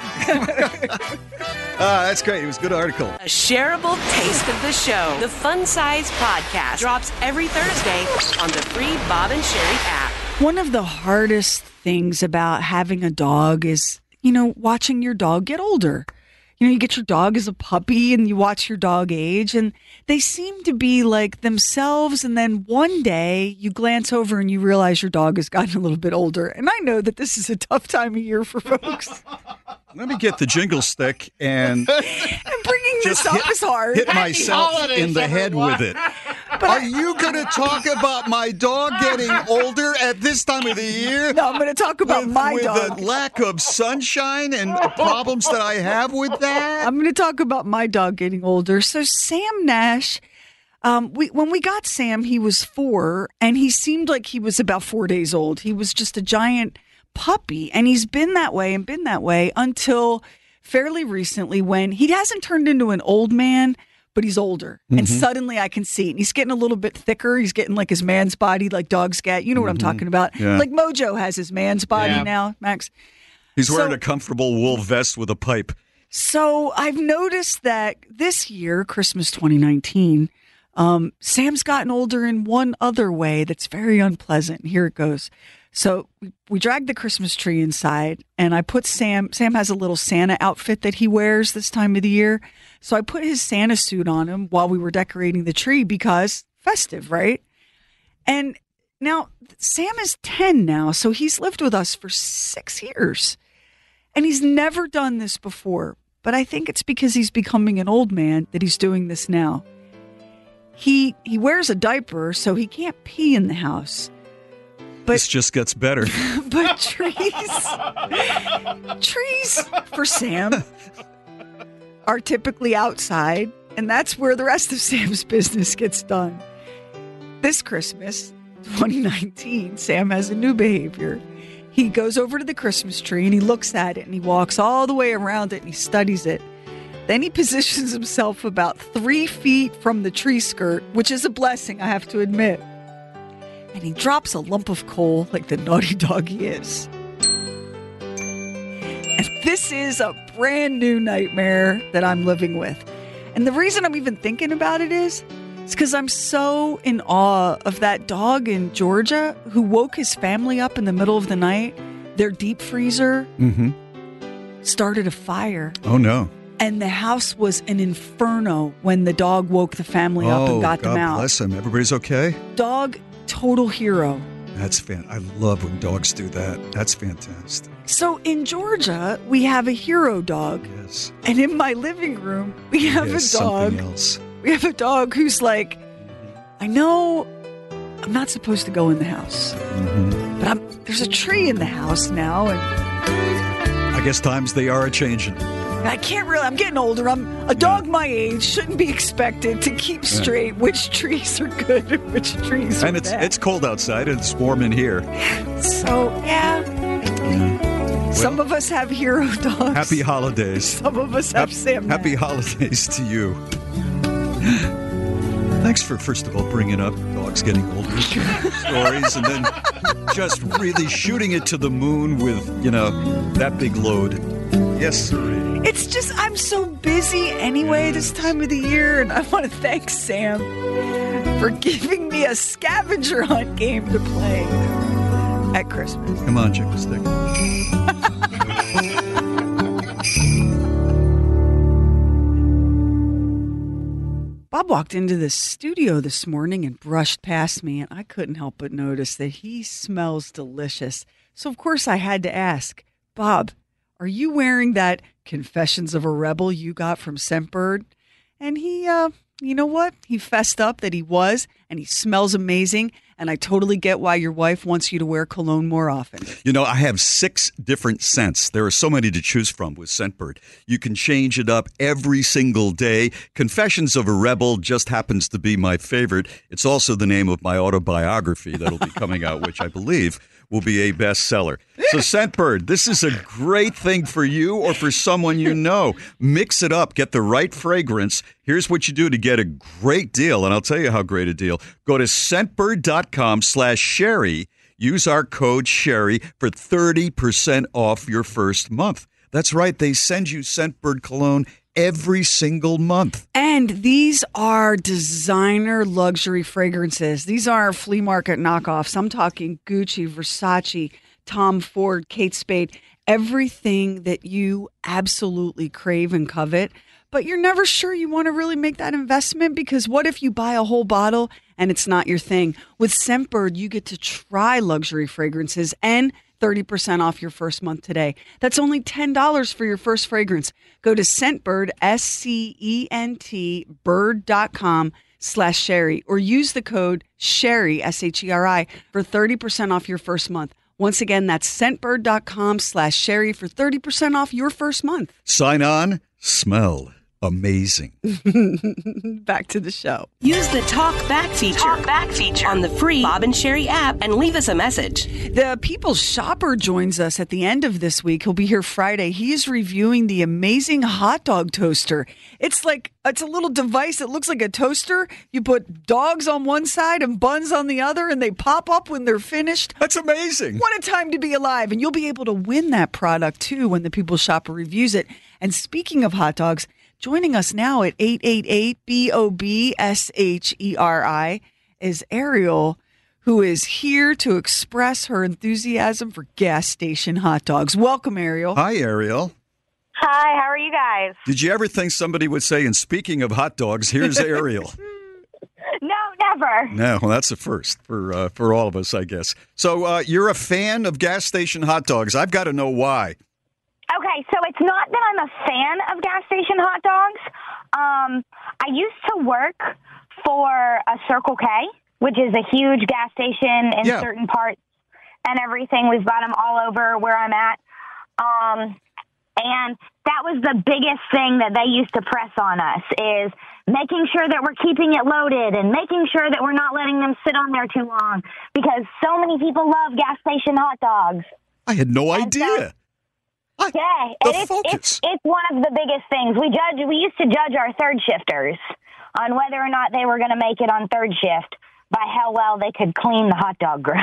Ah, that's great. It was a good article. A shareable taste of the show. The Fun Size Podcast drops every Thursday on the free Bob and Sherry app. One of the hardest things about having a dog is, you know, watching your dog get older. You know, you get your dog as a puppy and you watch your dog age, and they seem to be like themselves. And then one day you glance over and you realize your dog has gotten a little bit older. And I know that this is a tough time of year for folks. Let me get the jingle stick and And bringing this just up hit, is hard. hit myself holidays, in the head everyone. with it. Are you going to talk about my dog getting older at this time of the year? No, I'm going to talk about with, my with dog. the lack of sunshine and problems that I have with that? I'm going to talk about my dog getting older. So Sam Nash, um, we when we got Sam, he was four, and he seemed like he was about four days old. He was just a giant puppy, and he's been that way and been that way until fairly recently, when he hasn't turned into an old man, but he's older, and Mhm. suddenly I can see it. And he's getting a little bit thicker. He's getting like his man's body, like dogs get. You know what I'm talking about? Yeah. Like Mojo has his man's body Yeah. now, Max. He's wearing So- a comfortable wool vest with a pipe. So I've noticed that this year, Christmas twenty nineteen, um, Sam's gotten older in one other way that's very unpleasant. Here it goes. So we, we dragged the Christmas tree inside, and I put Sam, Sam has a little Santa outfit that he wears this time of the year. So I put his Santa suit on him while we were decorating the tree because festive, right? And now Sam is ten now, so he's lived with us for six years. And he's never done this before, but I think it's because he's becoming an old man that he's doing this now. He he wears a diaper, so he can't pee in the house. But This just gets better. but trees trees for Sam are typically outside, and that's where the rest of Sam's business gets done. This Christmas, twenty nineteen, Sam has a new behavior. He goes over to the Christmas tree and he looks at it and he walks all the way around it and he studies it. Then he positions himself about three feet from the tree skirt, which is a blessing, I have to admit. And he drops a lump of coal like the naughty dog he is. And this is a brand new nightmare that I'm living with. And the reason I'm even thinking about it is, it's because I'm so in awe of that dog in Georgia who woke his family up in the middle of the night. Their deep freezer Mm-hmm. started a fire. Oh, no. And the house was an inferno when the dog woke the family up oh, and got God them out. bless him. Everybody's okay? Dog total hero. That's fan. I love when dogs do that. That's fantastic. So in Georgia, we have a hero dog. Yes. And in my living room, we have Yes, a dog. something else. We have a dog who's like, I know I'm not supposed to go in the house, Mm-hmm. but I'm, there's a tree in the house now, and I guess times they are a changing. I can't really. I'm getting older. I'm a dog my age. Shouldn't be expected to keep straight which trees are good and which trees are And it's bad. it's cold outside and it's warm in here. So yeah. Some of us have hero dogs. Happy holidays. Some of us have Hap- Sam. Happy holidays to you. Thanks for, first of all, bringing up dogs getting older stories and then just really shooting it to the moon with, you know, that big load. Yes, sir. It's just, I'm so busy anyway this time of the year, and I want to thank Sam for giving me a scavenger hunt game to play at Christmas. Come on, Jingle Stick. Bob walked into the studio this morning and brushed past me, and I couldn't help but notice that he smells delicious. So, of course, I had to ask, Bob, are you wearing that Confessions of a Rebel you got from Scentbird? And he, uh, you know what? He fessed up that he was, and he smells amazing. And I totally get why your wife wants you to wear cologne more often. You know, I have six different scents. There are so many to choose from with Scentbird. You can change it up every single day. Confessions of a Rebel just happens to be my favorite. It's also the name of my autobiography that'll be coming out, which I believe will be a bestseller. So Scentbird, this is a great thing for you or for someone you know. Mix it up. Get the right fragrance. Here's what you do to get a great deal, and I'll tell you how great a deal. Go to Scentbird.com slash Sherry. Use our code Sherry for thirty percent off your first month. That's right. They send you Scentbird cologne every single month. And these are designer luxury fragrances. These are flea market knockoffs. I'm talking Gucci, Versace, Tom Ford, Kate Spade, everything that you absolutely crave and covet. But you're never sure you want to really make that investment because what if you buy a whole bottle and it's not your thing? With Scentbird, you get to try luxury fragrances and thirty percent off your first month today. That's only ten dollars for your first fragrance. Go to Scentbird, S C E N T, bird.com slash Sherry, or use the code Sherry, S H E R I, for thirty percent off your first month. Once again, that's Scentbird.com slash Sherry for thirty percent off your first month. Sign on, smell amazing. Back to the show. Use the Talk Back feature, Talk Back feature on the free Bob and Sherry app and leave us a message. The People's Shopper joins us at the end of this week. He'll be here Friday. He's reviewing the amazing hot dog toaster. It's like, it's a little device that looks like a toaster. You put dogs on one side and buns on the other, and they pop up when they're finished. That's amazing. What a time to be alive. And you'll be able to win that product, too, when the People's Shopper reviews it. And speaking of hot dogs, joining us now at eight eight eight, B O B S H E R I is Ariel, who is here to express her enthusiasm for gas station hot dogs. Welcome, Ariel. Hi, Ariel. Hi, how are you guys? Did you ever think somebody would say, and speaking of hot dogs, here's Ariel? No, never. No, well, that's a first for uh, for all of us, I guess. So uh, you're a fan of gas station hot dogs. I've got to know why. Okay, so it's not that I'm a fan of gas station hot dogs. Um, I used to work for a Circle K, which is a huge gas station in Yeah. certain parts and everything. We've got them all over where I'm at. Um, and that was the biggest thing that they used to press on us is making sure that we're keeping it loaded and making sure that we're not letting them sit on there too long because so many people love gas station hot dogs. I had no idea. Yeah, and it's, it's it's one of the biggest things. We judge. We used to judge our third shifters on whether or not they were going to make it on third shift by how well they could clean the hot dog grill.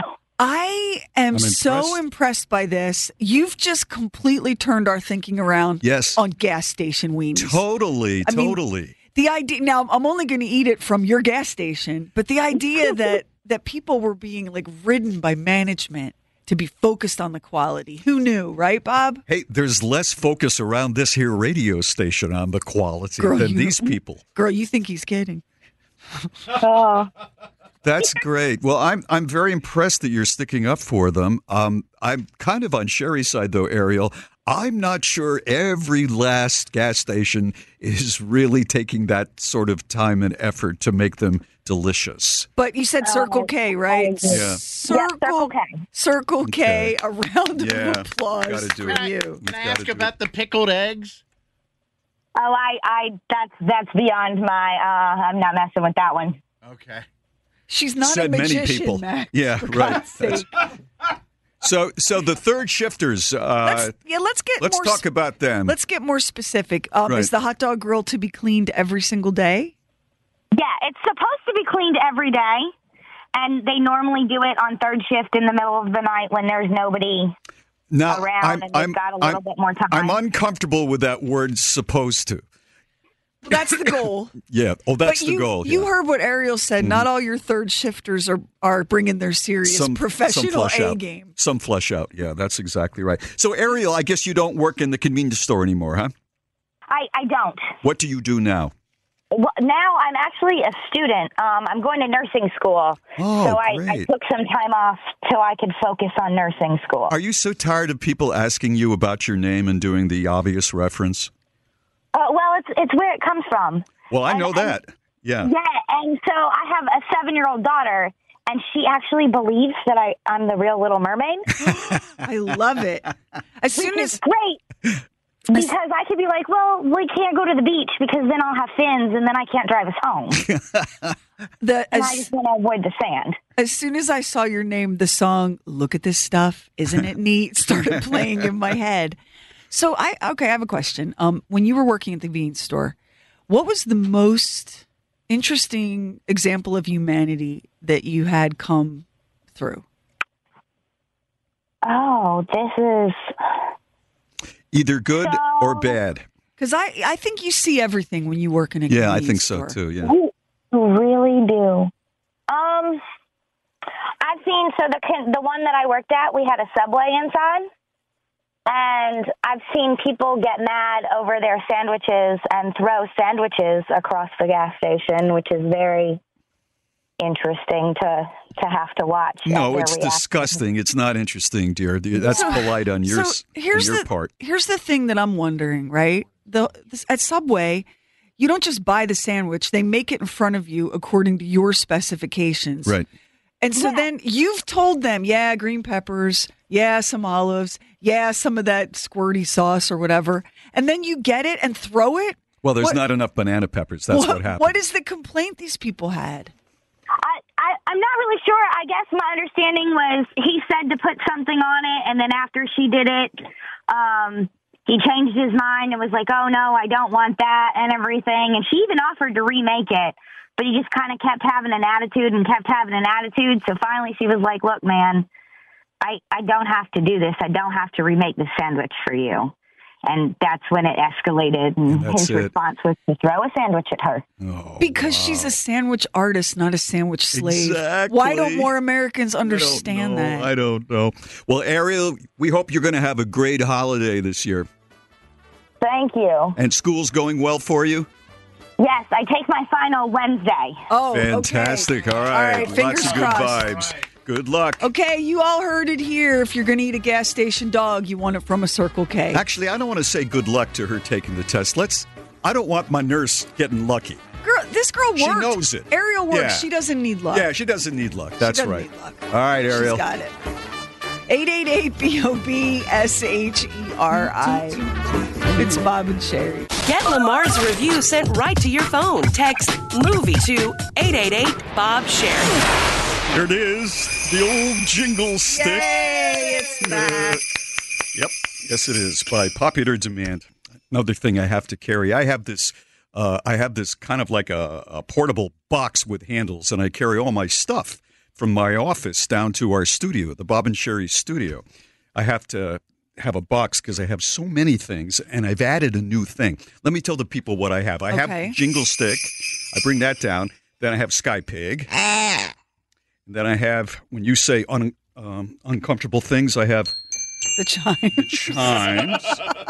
I am I'm so impressed. impressed by this. You've just completely turned our thinking around Yes. on gas station weenies. Totally, I mean, totally. The idea now, I'm only going to eat it from your gas station, but the idea that that people were being like ridden by management to be focused on the quality. Who knew, right, Bob? Hey, there's less focus around this here radio station on the quality Girl, than you- these people. Girl, you think he's kidding. Oh. That's great. Well, I'm I'm very impressed that you're sticking up for them. Um, I'm kind of on Sherry's side, though, Ariel. I'm not sure every last gas station is really taking that sort of time and effort to make them delicious. But you said Circle K, right? Yeah. Circle, Yeah, Circle K. Circle K, a round of Yeah, applause gotta do for it. you. Can I ask about the pickled eggs? Oh, I, I, that's that's beyond my. Uh, I'm not messing with that one. Okay. She's not Said a magician, many people. Max, Yeah, for right. God's sake. So, so the third shifters. Uh, Let's, yeah, let's get let's more. talk sp- about them. Let's get more specific. Um, Right. Is the hot dog grill to be cleaned every single day? Yeah, it's supposed to be cleaned every day, and they normally do it on third shift in the middle of the night when there's nobody now, around I'm, and they've I'm, got a little I'm, bit more time. I'm uncomfortable with that word "supposed to." That's the goal. Yeah. Oh, that's but the you, goal. You yeah. heard what Ariel said. Mhm. Not all your third shifters are, are bringing their serious some professional some flush A out. game. Some flush out. Yeah, that's exactly right. So, Ariel, I guess you don't work in the convenience store anymore, huh? I, I don't. What do you do now? Well, now I'm actually a student. Um, I'm going to nursing school. Oh, so I, I great. took some time off till I could focus on nursing school. Are you so tired of people asking you about your name and doing the obvious reference? Uh, well, it's it's where it comes from. Well, I And- know and- that. Yeah. Yeah, and so I have a seven-year-old daughter, and she actually believes that I, I'm the real Little Mermaid. I love it. As soon Which as is great. Because I could be like, well, we can't go to the beach because then I'll have fins and then I can't drive us home. the and I as, just want to avoid the sand. as soon as I saw your name, the song "Look at This Stuff, Isn't It Neat" started playing in my head. So I okay, I have a question. Um, when you were working at the convenience store, what was the most interesting example of humanity that you had come through? Oh, this is Either good or bad. Because I, I think you see everything when you work in a Yeah, I convenience think so store. too. Yeah. You really do. Um, I've seen so the con- the one that I worked at, we had a Subway inside, and I've seen people get mad over their sandwiches and throw sandwiches across the gas station, which is very interesting to to have to watch. No, as it's they're reacting. disgusting. It's not interesting, dear. That's So- polite on your, so s- here's on your the, part. Here's the thing that I'm wondering, right? The this, at Subway, you don't just buy the sandwich; they make it in front of you according to your specifications. Right. And so then you've told them, yeah, green peppers, yeah, some olives, yeah, some of that squirty sauce or whatever, and then you get it and throw it. Well, there's What- not enough banana peppers. That's what, happened. What is the complaint these people had? I, I, I'm not really sure. I guess my understanding was he said to put something on it, and then after she did it, um, he changed his mind and was like, oh, no, I don't want that and everything. And she even offered to remake it, but he just kind of kept having an attitude and kept having an attitude. So finally she was like, look, man, I, I don't have to do this. I don't have to remake the sandwich for you. And that's when it escalated, and, And that's his it. response was to throw a sandwich at her. Oh, Because she's a sandwich artist, not a sandwich slave. Exactly. Why don't more Americans I don't understand know. that? I don't know. Well, Ariel, we hope you're going to have a great holiday this year. Thank you. And school's going well for you? Yes, I take my final Wednesday. Oh, Fantastic. All All right. right, Lots fingers of good crossed. vibes. Good luck. Okay, you all heard it here. If you're going to eat a gas station dog, you want it from a Circle K. Actually, I don't want to say good luck to her taking the test. Let's. I don't want my nurse getting lucky. Girl, this girl worked. She knows it. Ariel works. Yeah. She doesn't need luck. Yeah, she doesn't need luck. That's doesn't right. need luck. All right, Ariel. She's got it. eight eight eight B O B S H E R I. It's Bob and Sherry. Get Lamar's review sent right to your phone. Text MOVIE to eight eight eight Bob Sherry. Here it is, the old jingle stick. Yay, it's back. Yep, yes it is, by popular demand. Another thing I have to carry, I have this uh, I have this kind of like a, a portable box with handles, and I carry all my stuff from my office down to our studio, the Bob and Sherry studio. I have to have a box because I have so many things, and I've added a new thing. Let me tell the people what I have. I Okay. have Jingle Stick. I bring that down. Then I have Sky Pig. And then I have, when you say un, um, uncomfortable things, I have The chimes. chimes.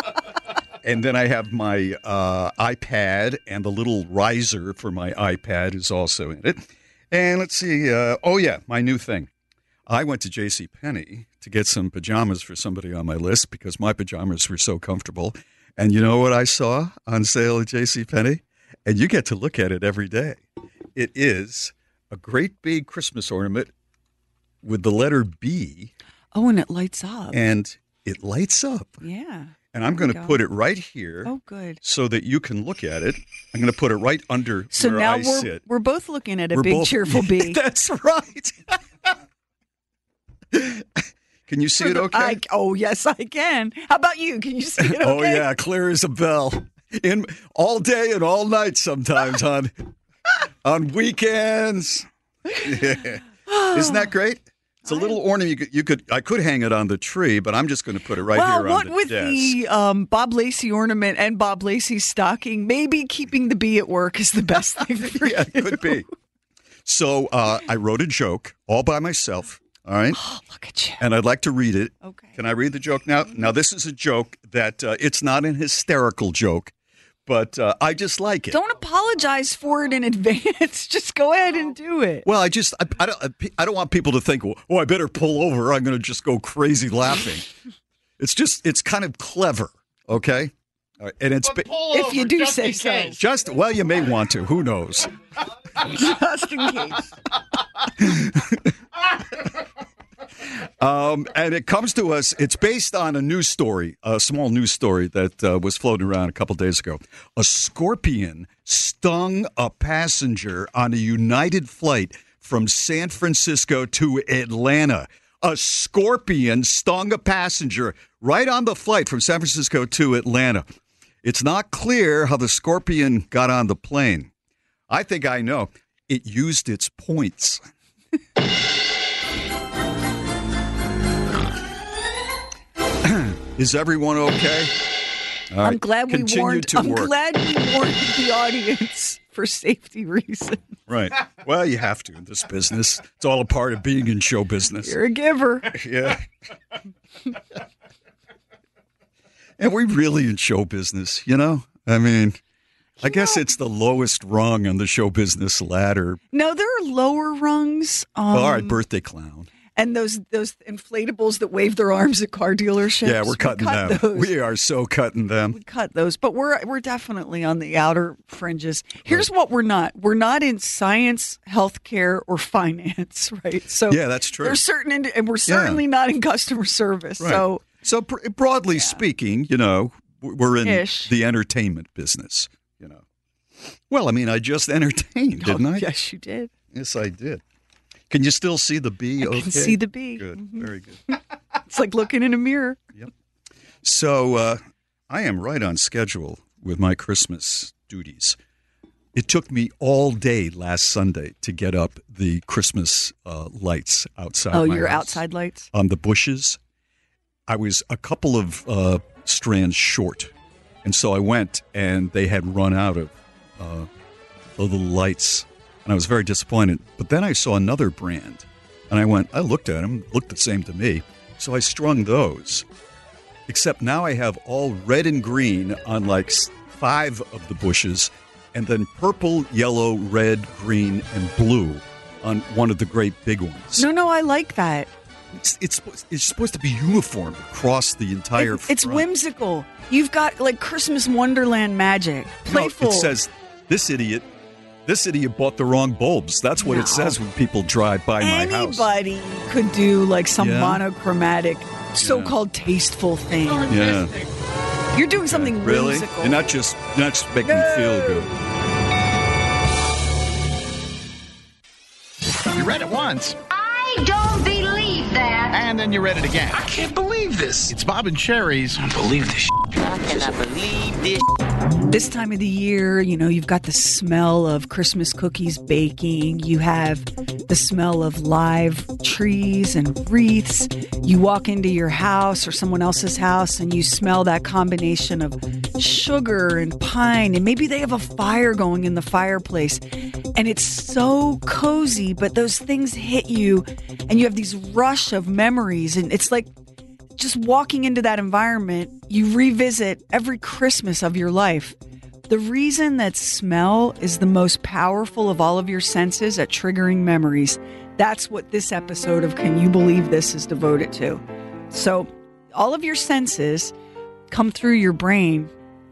And then I have my uh, iPad, and the little riser for my iPad is also in it. And let's see. Uh, oh, yeah, my new thing. I went to JCPenney to get some pajamas for somebody on my list because my pajamas were so comfortable. And you know what I saw on sale at JCPenney? And you get to look at it every day. It is a great big Christmas ornament with the letter B. Oh, and it lights up. And it lights up. Yeah. And I'm going to put it right here. Oh, good. So that you can look at it. I'm going to put it right under so where now I we're, sit. we're both looking at a We're big, both- cheerful B. That's right. Can you see it okay? I, oh, yes, I can. How about you? Can you see it okay? Oh, yeah, clear as a bell. In all day and all night sometimes on on weekends. Yeah. Isn't that great? It's a little ornament. You could, you could, I could hang it on the tree, but I'm just going to put it right well, here on what the with desk. the um, Bob Lacey ornament and Bob Lacey stocking, maybe keeping the bee at work is the best thing for Yeah, you. it could be. So uh, I wrote a joke all by myself. All right. Oh, look at you. And I'd like to read it. Okay. Can I read the joke now? Now, this is a joke that uh, it's not an hysterical joke, but uh, I just like it. Don't apologize for it in advance. Just go ahead and do it. Well, I just I, I don't I don't want people to think, oh, I better pull over. I'm going to just go crazy laughing. It's just it's kind of clever, okay? All right, and it's But pull If over you do just say in so. case. just well, you may want to. Who knows? Just in case. Um, and it comes to us, it's based on a news story, a small news story that uh, was floating around a couple days ago. A scorpion stung a passenger on a United flight from San Francisco to Atlanta. A scorpion stung a passenger right on the flight from San Francisco to Atlanta. It's not clear how the scorpion got on the plane. I think I know. It used its points. Is everyone okay? All right. I'm glad we Continue warned. to I'm work. glad we warned the audience for safety reasons. Right. Well, you have to in this business. It's all a part of being in show business. You're a giver. Yeah. And we really in show business, you know? I mean, I guess it's the lowest rung on the show business ladder. No, there are lower rungs. Um, Well, all right, birthday clown. And those those inflatables that wave their arms at car dealerships. Yeah, we're We cutting cut them. Those. We are so cutting them. We cut those, but we're we're definitely on the outer fringes. Here's what we're not: we're not in science, healthcare, or finance, right? So Yeah, that's true. There's certain, ind- and we're certainly not in customer service. Right. So So br- broadly speaking, you know, w- we're in Ish. the entertainment business, you know. Well, I mean, I just entertained, didn't I? yes, you did. Yes, I did. Can you still see the bee? I Okay. can see the bee. Good. Mhm. Very good. It's like looking in a mirror. So uh, I am right on schedule with my Christmas duties. It took me all day last Sunday to get up the Christmas uh, lights outside. Oh, my your house. outside lights. On the bushes. I was a couple of uh, strands short. And so I went, and they had run out of uh, the little lights. And I was very disappointed. But then I saw another brand. And I went, I looked at them, looked the same to me. So I strung those. Except now I have all red and green on like s- five of the bushes. And then purple, yellow, red, green, and blue on one of the great big ones. No, no, I like that. It's, it's, supposed- it's supposed to be uniform across the entire It- it's front. whimsical. You've got like Christmas Wonderland magic. Playful. No, it says, this idiot, this idiot bought the wrong bulbs. That's what No. it says when people drive by my house. Anybody could do like some Yeah. monochromatic, so-called tasteful thing. Yeah. You're doing something Really? whimsical. You're not just, you're not just making me feel good. You read it once, I don't believe that. and then you read it again. I can't believe this. It's Bob and Sherry's. I believe this. I cannot believe this. This time of the year, you know, you've got the smell of Christmas cookies baking. You have the smell of live trees and wreaths. You walk into your house or someone else's house and you smell that combination of sugar and pine. And maybe they have a fire going in the fireplace. And it's so cozy, but those things hit you and you have these rush of memories. And it's like just walking into that environment, you revisit every Christmas of your life. The reason that smell is the most powerful of all of your senses at triggering memories, that's what this episode of Can You Believe This is devoted to. So all of your senses come through your brain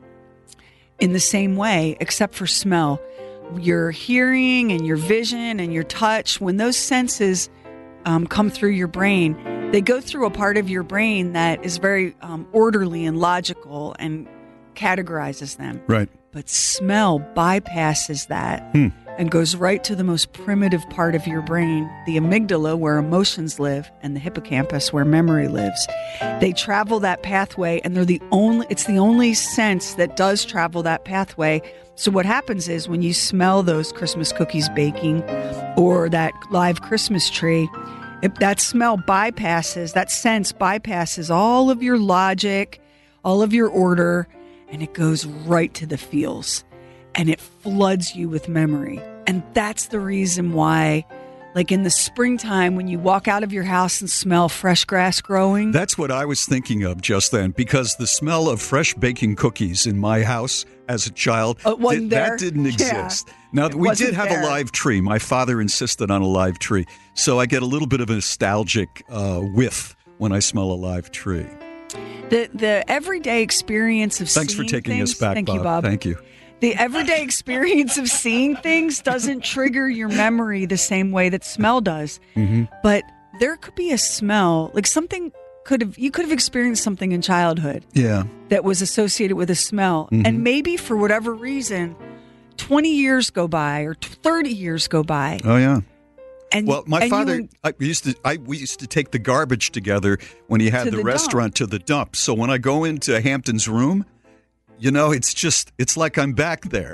in the same way, except for smell. Your hearing and your vision and your touch, when those senses um, come through your brain, they go through a part of your brain that is very um, orderly and logical and categorizes them. Right. But smell bypasses that Hmm. and goes right to the most primitive part of your brain, the amygdala, where emotions live, and the hippocampus, where memory lives. They travel that pathway, and they're the only, it's the only sense that does travel that pathway. So what happens is when you smell those Christmas cookies baking or that live Christmas tree, if that smell bypasses, that sense bypasses all of your logic, all of your order, and it goes right to the feels. And it floods you with memory. And that's the reason why, like in the springtime, when you walk out of your house and smell fresh grass growing. That's what I was thinking of just then, because the smell of fresh baking cookies in my house as a child, uh, wasn't did, there? that didn't Yeah. exist. Now, It we wasn't did have there. a live tree. My father insisted on a live tree. So I get a little bit of a nostalgic uh, whiff when I smell a live tree. The the everyday experience of Thanks seeing for taking things, us back, thank Bob. you, Bob. Thank you. The everyday experience of seeing things doesn't trigger your memory the same way that smell does. Mm-hmm. But there could be a smell, like something could have, you could have experienced something in childhood Yeah. that was associated with a smell. Mhm. And maybe for whatever reason, twenty years go by or thirty years go by. Oh, yeah. And, Well, my and you father, en- I we used to, I we used to take the garbage together when he had To the, the restaurant to the dump. So when I go into Hampton's room, you know, it's just, it's like I'm back there.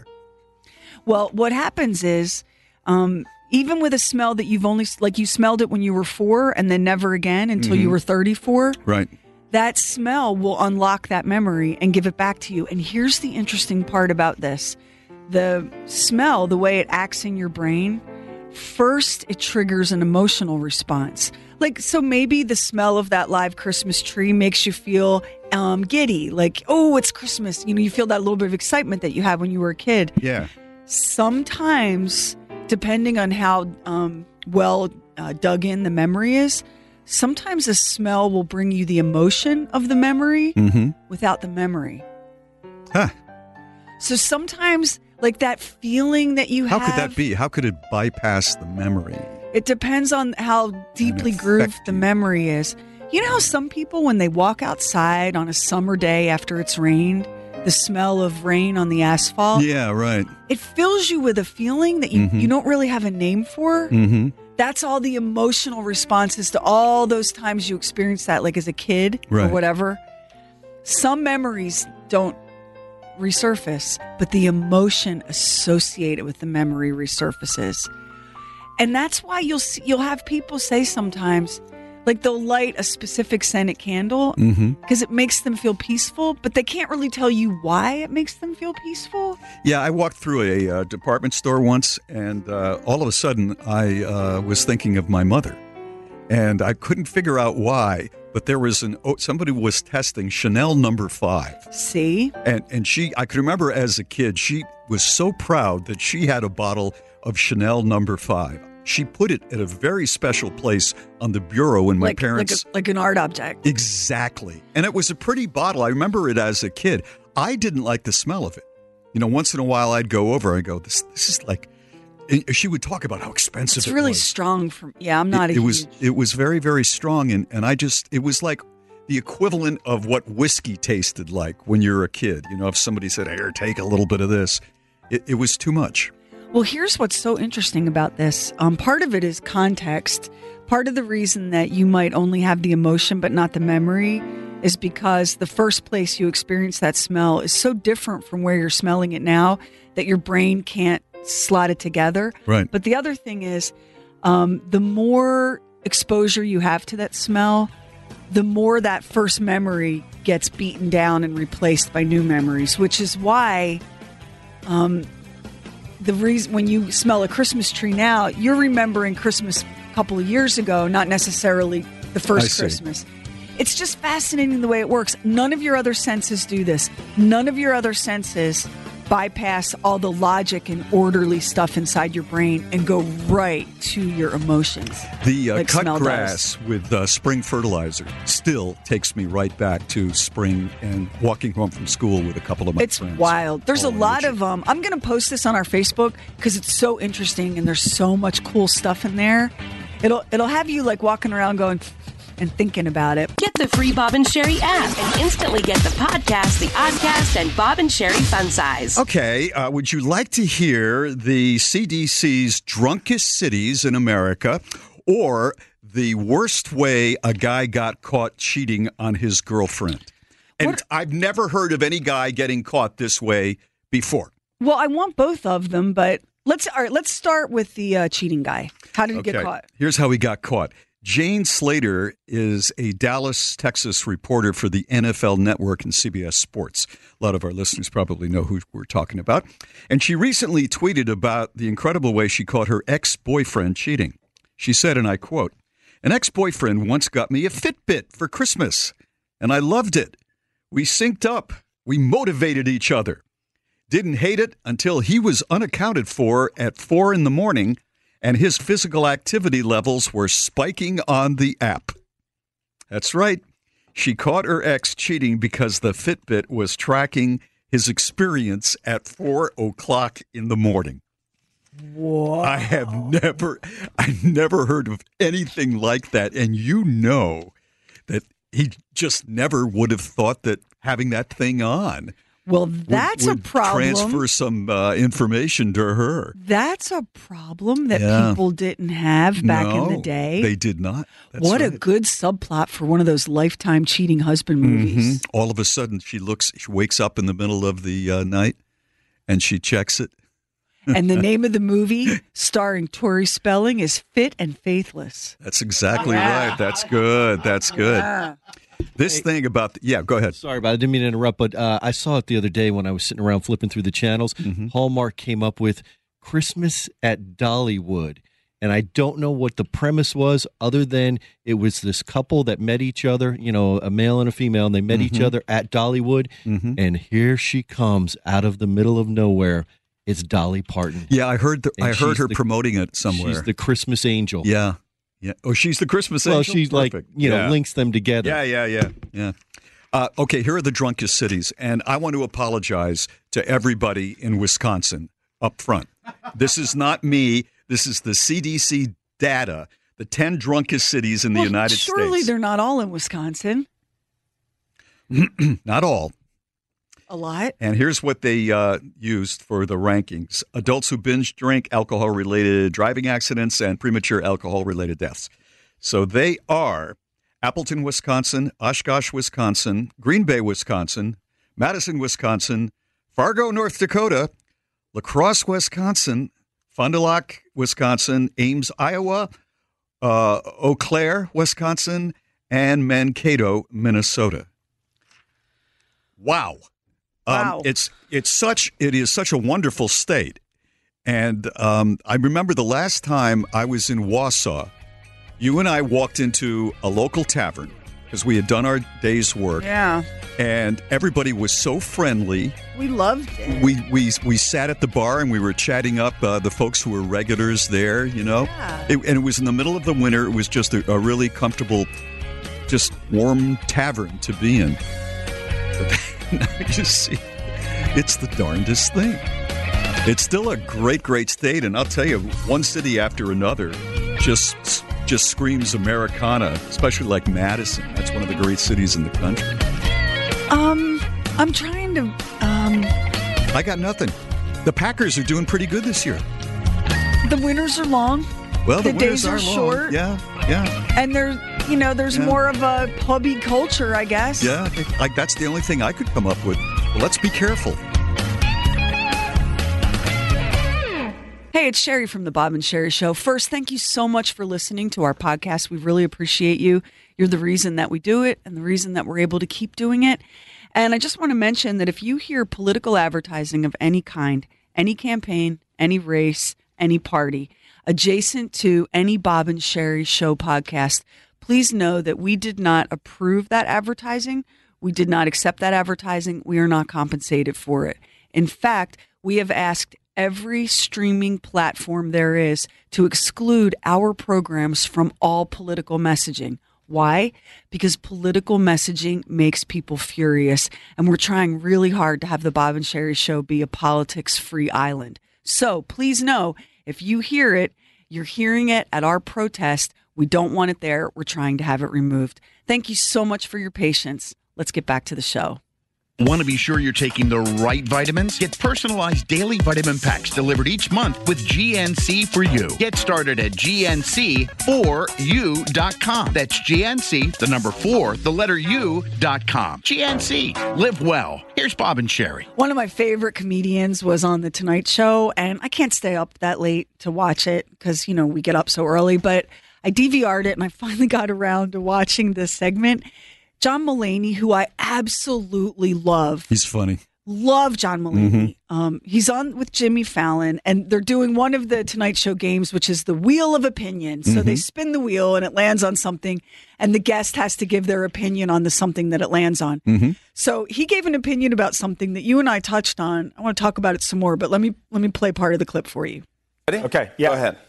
Well, what happens is, um, even with a smell that you've only, like you smelled it when you were four and then never again until you Mhm. were thirty-four, Right. that smell will unlock that memory and give it back to you. And here's the interesting part about this. The smell, the way it acts in your brain, first it triggers an emotional response. Like, so maybe the smell of that live Christmas tree makes you feel um, giddy, like, oh, it's Christmas. You know, you feel that little bit of excitement that you had when you were a kid. Yeah. Sometimes, depending on how um, well uh, dug in the memory is, sometimes a smell will bring you the emotion of the memory Mm-hmm. without the memory. Huh. So sometimes, like that feeling that you How have, could that be? How could it bypass the memory? it depends on how deeply grooved affect the memory is. You know how some people, when they walk outside on a summer day after it's rained, the smell of rain on the asphalt, Yeah, right. it fills you with a feeling that you, Mhm. you don't really have a name for. Mm-hmm. That's all the emotional responses to all those times you experienced that, like as a kid or Right. whatever. Some memories don't resurface, but the emotion associated with the memory resurfaces. And that's why you'll see, you'll have people say sometimes, like they'll light a specific scented candle Mm-hmm. because it makes them feel peaceful, but they can't really tell you why it makes them feel peaceful. Yeah, I walked through a uh, department store once, and uh, all of a sudden, I uh, was thinking of my mother, and I couldn't figure out why. But there was an oh, somebody was testing Chanel Number Five. See, and and she, I could remember as a kid, she was so proud that she had a bottle of Chanel Number Five. She put it at a very special place on the bureau in my like, parents' like, a, like an art object. Exactly. And it was a pretty bottle. I remember it as a kid. I didn't like the smell of it. You know, once in a while I'd go over and go, this this is like, and she would talk about how expensive It's it really was. strong. From yeah, I'm not It, a it was huge- it was very, very strong. And, and I just, it was like the equivalent of what whiskey tasted like when you're a kid. You know, if somebody said, here, take a little bit of this, it, it was too much. Well, here's what's so interesting about this. Um, part of it is context. Part of the reason that you might only have the emotion but not the memory is because the first place you experience that smell is so different from where you're smelling it now that your brain can't slot it together. Right. But the other thing is, um, the more exposure you have to that smell, the more that first memory gets beaten down and replaced by new memories, which is why um, the reason when you smell a Christmas tree now, you're remembering Christmas a couple of years ago, not necessarily the I first see. Christmas. It's just fascinating the way it works. None of your other senses do this. None of your other senses bypass all the logic and orderly stuff inside your brain and go right to your emotions. The uh, like cut smell grass does. with uh, spring fertilizer still takes me right back to spring and walking home from school with a couple of my It's friends. wild. There's a Oh, lot Richard. of um. I'm going to post this on our Facebook because it's so interesting and there's so much cool stuff in there. It'll it'll have you like walking around going and thinking about it. Get the free Bob and Sherry app and instantly get the podcast, the Oddcast, and Bob and Sherry Fun Size. Okay, uh, would you like to hear the C D C's drunkest cities in America or the worst way a guy got caught cheating on his girlfriend? And What- I've never heard of any guy getting caught this way before. Well, I want both of them, but let's all right. Let's start with the uh, cheating guy. How did he get caught? Here's how he got caught. Jane Slater is a Dallas, Texas reporter for the N F L Network and C B S Sports. A lot of our listeners probably know who we're talking about. And she recently tweeted about the incredible way she caught her ex-boyfriend cheating. She said, and I quote, "An ex-boyfriend once got me a Fitbit for Christmas, and I loved it. We synced up. We motivated each other. Didn't hate it until he was unaccounted for at four in the morning, and his physical activity levels were spiking on the app." That's right. She caught her ex cheating because the Fitbit was tracking his experience at four o'clock in the morning. Whoa. I have never, I never heard of anything like that. And you know that he just never would have thought that having that thing on Well, would- that's would a problem. transfer some uh, information to her. That's a problem that Yeah. people didn't have back in the No, day. They did not. That's what a right. good subplot for one of those Lifetime cheating husband movies. Mhm. All of a sudden, she looks. She wakes up in the middle of the uh, night, and she checks it. And the name of the movie, starring Tori Spelling, is Fit and Faithless. That's exactly right. That's good. That's good. Yeah. This thing about the, yeah. Go ahead. Sorry about it. I didn't mean to interrupt, but uh, I saw it the other day when I was sitting around flipping through the channels. Mm-hmm. Hallmark came up with Christmas at Dollywood. And I don't know what the premise was other than it was this couple that met each other, you know, a male and a female, and they met each Mhm. other at Dollywood. Mhm. And here she comes out of the middle of nowhere. It's Dolly Parton. Yeah, I heard. The, And I heard she's her the- promoting it somewhere. She's the Christmas angel. Yeah, yeah. Oh, she's the Christmas Well, angel. she's like, Perfect. you know, Yeah. links them together. Yeah, yeah, yeah, yeah. Uh, okay, here are the drunkest cities, and I want to apologize to everybody in Wisconsin up front. This is not me. This is the C D C data. The ten drunkest cities in the Well, United surely States. they're not all in Wisconsin. Not all. A lot. And here's what they uh, used for the rankings. Adults who binge drink, alcohol-related driving accidents, and premature alcohol-related deaths. So they are Appleton, Wisconsin, Oshkosh, Wisconsin, Green Bay, Wisconsin, Madison, Wisconsin, Fargo, North Dakota, La Crosse, Wisconsin, Fond du Lac, Wisconsin, Ames, Iowa, uh, Eau Claire, Wisconsin, and Mankato, Minnesota. Wow. Wow. Um, it's it's such it is such a wonderful state, and um, I remember the last time I was in Wausau, you and I walked into a local tavern because we had done our day's work, Yeah. and everybody was so friendly. We loved it. We we we sat at the bar and we were chatting up uh, the folks who were regulars there. You know, Yeah. it, and it was in the middle of the winter. It was just a, a really comfortable, just warm tavern to be in. Now you see, it's the darndest thing. It's still a great, great state, and I'll tell you, one city after another just just screams Americana, especially like Madison. That's one of the great cities in the country. Um, I'm trying to. Um, I got nothing. The Packers are doing pretty good this year. the winters are long. Well, the, the winters days are, long. short. Yeah, yeah, And there's, you know, there's Yeah. more of a pubby culture, I guess. yeah. Like that's the only thing I could come up with. Well, let's be careful. Hey, it's Sherry from the Bob and Sherry Show. First, thank you so much for listening to our podcast. We really appreciate you. You're the reason that we do it and the reason that we're able to keep doing it. And I just want to mention that if you hear political advertising of any kind, any campaign, any race, any party, adjacent to any Bob and Sherry Show podcast, please know that we did not approve that advertising. We did not accept that advertising. We are not compensated for it. In fact, we have asked every streaming platform there is to exclude our programs from all political messaging. Why? Because political messaging makes people furious, and we're trying really hard to have the Bob and Sherry Show be a politics-free island. So please know, if you hear it, you're hearing it at our protest. We don't want it there. We're trying to have it removed. Thank you so much for your patience. Let's get back to the show. Want to be sure you're taking the right vitamins? Get personalized daily vitamin packs delivered each month with G N C for you. Get started at G N C four U dot com. That's G N C, the number four, the letter U dot com. G N C. Live well. Here's Bob and Sherry. One of my favorite comedians was on The Tonight Show, and I can't stay up that late to watch it because, you know, we get up so early, but I D V R'd it, and I finally got around to watching this segment. John Mulaney, who I absolutely love. He's funny. Love John Mulaney. Mm-hmm. Um, he's on with Jimmy Fallon, and they're doing one of the Tonight Show games, which is the Wheel of Opinion. So Mm-hmm. they spin the wheel, and it lands on something, and the guest has to give their opinion on the something that it lands on. Mm-hmm. So he gave an opinion about something that you and I touched on. I want to talk about it some more, but let me let me play part of the clip for you. Ready? Okay, yeah. Go ahead.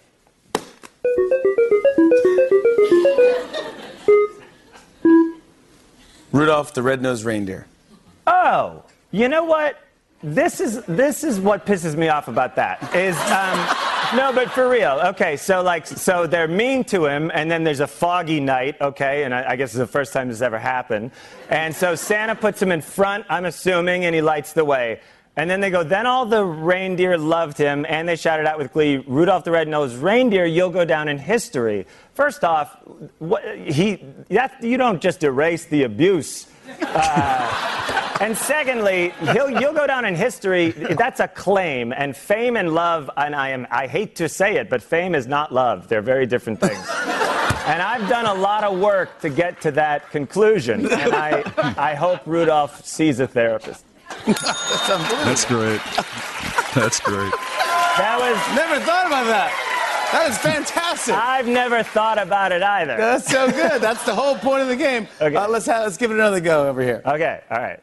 Rudolph the Red-Nosed Reindeer. Oh, you know what? This is this is what pisses me off about that. Is um, no, but for real. Okay, so like, so they're mean to him, and then there's a foggy night. Okay, and I, I guess it's the first time this ever happened. And so Santa puts him in front, I'm assuming, and he lights the way. And then they go, then all the reindeer loved him, and they shouted out with glee, Rudolph the Red-Nosed Reindeer, you'll go down in history. First off, what, he that, you don't just erase the abuse. Uh, and secondly, he'll, you'll go down in history. That's a claim. And fame and love, and I am I hate to say it, but fame is not love. They're very different things. And I've done a lot of work to get to that conclusion. And I, I hope Rudolph sees a therapist. That's great. That's great. That was Never thought about that. That is fantastic. I've never thought about it either. That's so good. That's the whole point of the game. Okay. Uh, let's have, let's give it another go over here. Okay. All right.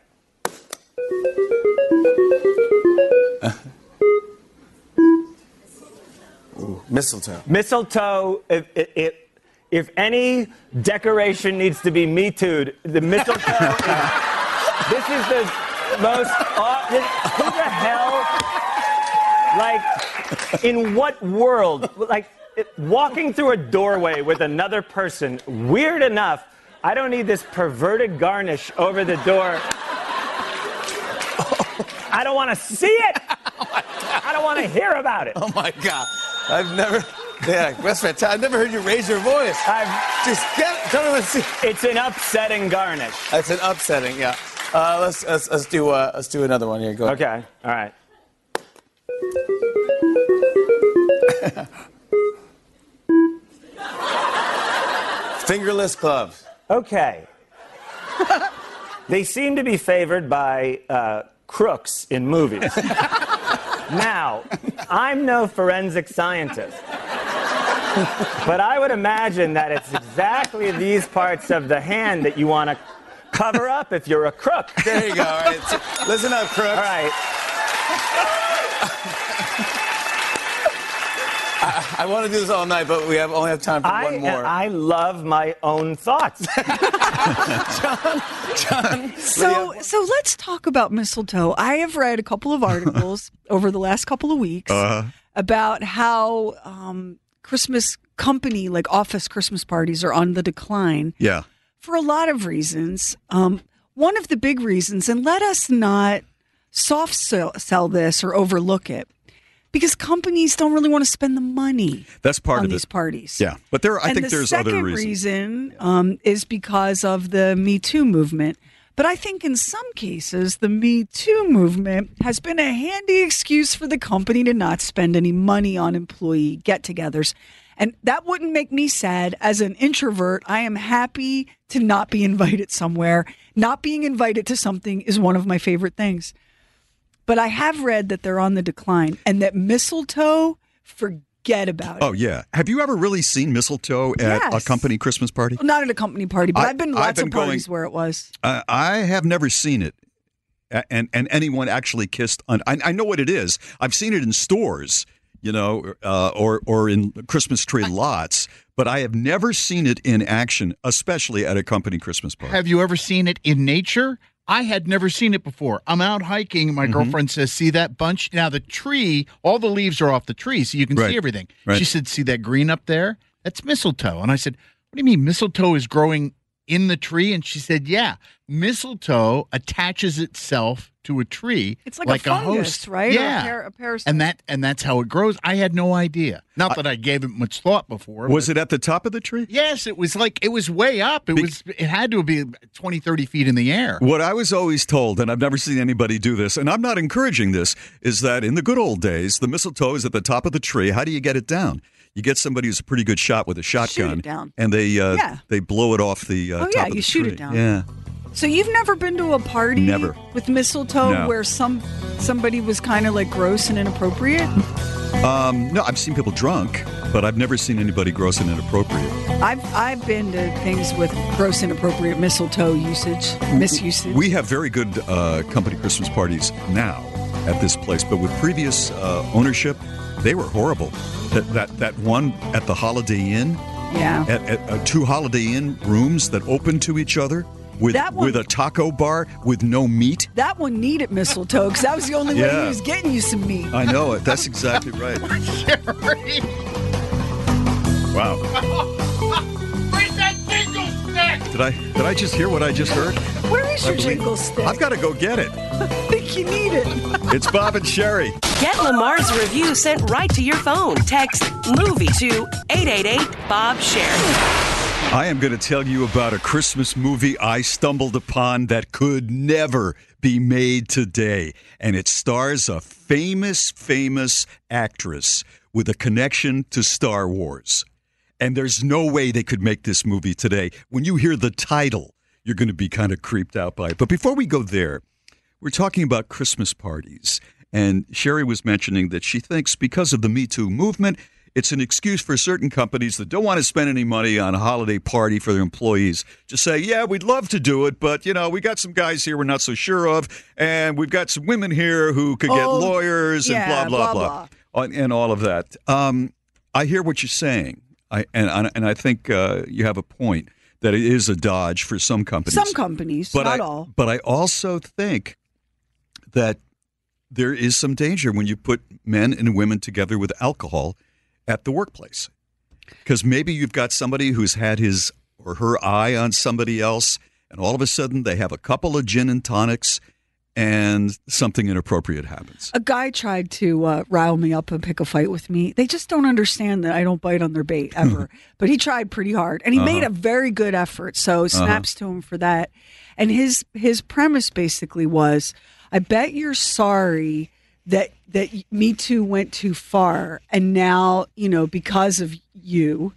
Ooh, mistletoe. Mistletoe. If, if, if any decoration needs to be Me Too'd, the mistletoe. is, this is the most. Uh, this, who the hell? Like, in what world? Like, it, walking through a doorway with another person. Weird enough. I don't need this perverted garnish over the door. I don't want to see it. Oh my God. I don't want to hear about it. Oh my God. I've never. Yeah, that's fantastic. I've never heard you raise your voice. I've just get. Tell me let's see. It's an upsetting garnish. It's an upsetting. Yeah. Uh, let's, let's let's do uh, let's do another one here. Go ahead. Okay. All right. Fingerless gloves. Okay. They seem to be favored by uh, crooks in movies. Now, I'm no forensic scientist, but I would imagine that it's exactly these parts of the hand that you want to cover up if you're a crook. There you go. All right. So, listen up, crooks. All right. I, I want to do this all night, but we have only have time for I, one more. I love my own thoughts. John, John. So, so let's talk about mistletoe. I have read a couple of articles over the last couple of weeks Uh-huh. about how um, Christmas company, like office Christmas parties, are on the decline Yeah. for a lot of reasons. Um, one of the big reasons, and let us not soft sell, sell this or overlook it, because companies don't really want to spend the money That's part on of these it. parties. Yeah. But there, I and think the there's second other reasons. reason um, is because of the Me Too movement. But I think in some cases, the Me Too movement has been a handy excuse for the company to not spend any money on employee get-togethers. And that wouldn't make me sad. As an introvert, I am happy to not be invited somewhere. Not being invited to something is one of my favorite things. But I have read that they're on the decline and that mistletoe, forget about it. Oh, yeah. Have you ever really seen mistletoe at Yes. a company Christmas party? Not at a company party, but I- I've been I've lots been of parties going- where it was. Uh, I have never seen it. A- And and anyone actually kissed on. I, I know what it is. I've seen it in stores, you know, uh, or or in Christmas tree lots, but I have never seen it in action, especially at a company Christmas party. Have you ever seen it in nature? I had never seen it before. I'm out hiking. My Mhm. girlfriend says, see that bunch? Now, the tree, all the leaves are off the tree, so you can Right. see everything. Right. She said, see that green up there? That's mistletoe. And I said, what do you mean mistletoe is growing in the tree? And she said, yeah, mistletoe attaches itself to a tree. It's like, a fungus, host. right? Or a Yeah. par- a parasite. and that and that's how it grows. I had no idea. Not that I gave it much thought before. Was but- it at the top of the tree? Yes, it was like it was way up. It was it had to be twenty, thirty feet in the air. What I was always told, and I've never seen anybody do this, and I'm not encouraging this, is that in the good old days, the mistletoe is at the top of the tree. How do you get it down? You get somebody who's a pretty good shot with a shotgun, down. and they uh, Yeah. they blow it off the uh, Oh, top yeah, of the you shoot it tree. down. Yeah. So you've never been to a party Never. with mistletoe No. where some somebody was kind of like gross and inappropriate? Um, no, I've seen people drunk, but I've never seen anybody gross and inappropriate. I've I've been to things with gross inappropriate mistletoe usage, misusage. We have very good uh, company Christmas parties now at this place, but with previous uh, ownership, they were horrible. That that that one at the Holiday Inn, Yeah. at, at uh, two Holiday Inn rooms that open to each other with That one- with a taco bar with no meat. That one needed mistletoe because that was the only way Yeah. he was getting you some meat. I know it. That's exactly right. Wow. Where's that jingle stick? Did I did I just hear what I just heard? Where is I your believe- jingle stick? I've got to go get it. I think you need it. It's Bob and Sherry. Get Lamar's review sent right to your phone. Text MOVIE to eight eight eight, Bob Sherry. I am going to tell you about a Christmas movie I stumbled upon that could never be made today. And it stars a famous, famous actress with a connection to Star Wars. And there's no way they could make this movie today. When you hear the title, you're going to be kind of creeped out by it. But before we go there, we're talking about Christmas parties. And Sherry was mentioning that she thinks because of the Me Too movement, it's an excuse for certain companies that don't want to spend any money on a holiday party for their employees. Just say, yeah, we'd love to do it, but, you know, we got some guys here we're not so sure of, and we've got some women here who could get Oh, lawyers and yeah, blah, blah, blah, blah, On- and all of that. Um, I hear what you're saying, I, and, and I think uh, you have a point that it is a dodge for some companies. Some companies, but not I, all. But I also think that there is some danger when you put men and women together with alcohol at the workplace. Because maybe you've got somebody who's had his or her eye on somebody else, and all of a sudden they have a couple of gin and tonics, and something inappropriate happens. A guy tried to uh, rile me up and pick a fight with me. They just don't understand that I don't bite on their bait ever. But he tried pretty hard, and he Uh-huh. made a very good effort. So snaps to him for that. And his his premise basically was, I bet you're sorry that that Me Too went too far, and now, you know, because of you,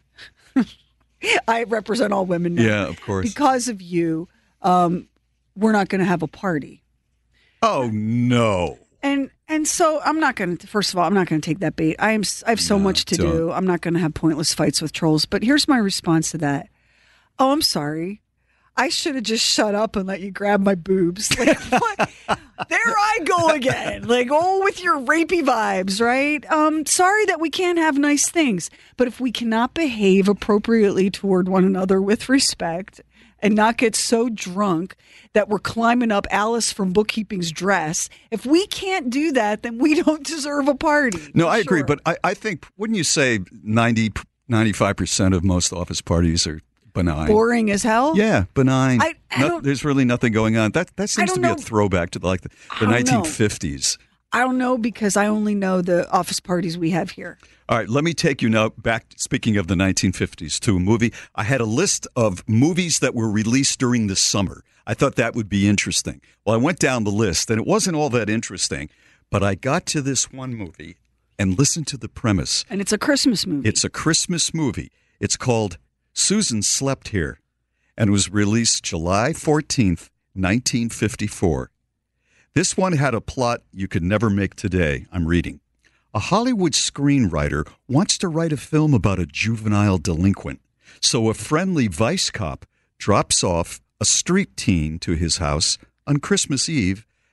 I represent all women now. Yeah, of course. Because of you, um, we're not going to have a party. Oh, no. And and so I'm not going to. First of all, I'm not going to take that bait. I am. I have so much to don't. do. I'm not going to have pointless fights with trolls. But here's my response to that. Oh, I'm sorry. I should have just shut up and let you grab my boobs. Like, what? There I go again. Like, oh, with your rapey vibes, right? Um, sorry that we can't have nice things. But if we cannot behave appropriately toward one another with respect and not get so drunk that we're climbing up Alice from Bookkeeping's dress, if we can't do that, then we don't deserve a party. No, I agree. But I, I think, wouldn't you say ninety, ninety-five percent of most office parties are benign? Boring as hell? Yeah, benign. I- I No- don't- there's really nothing going on. That that seems don't to be know. a throwback to the, like the, I the don't know. nineteen fifties. I don't know because I only know the office parties we have here. All right, let me take you now back, speaking of the nineteen fifties, to a movie. I had a list of movies that were released during the summer. I thought that would be interesting. Well, I went down the list, and it wasn't all that interesting, but I got to this one movie and listened to the premise. And it's a Christmas movie. It's a Christmas movie. It's called Susan Slept Here, and was released July fourteenth, nineteen fifty-four. This one had a plot you could never make today. I'm reading. A Hollywood screenwriter wants to write a film about a juvenile delinquent, so a friendly vice cop drops off a street teen to his house on Christmas Eve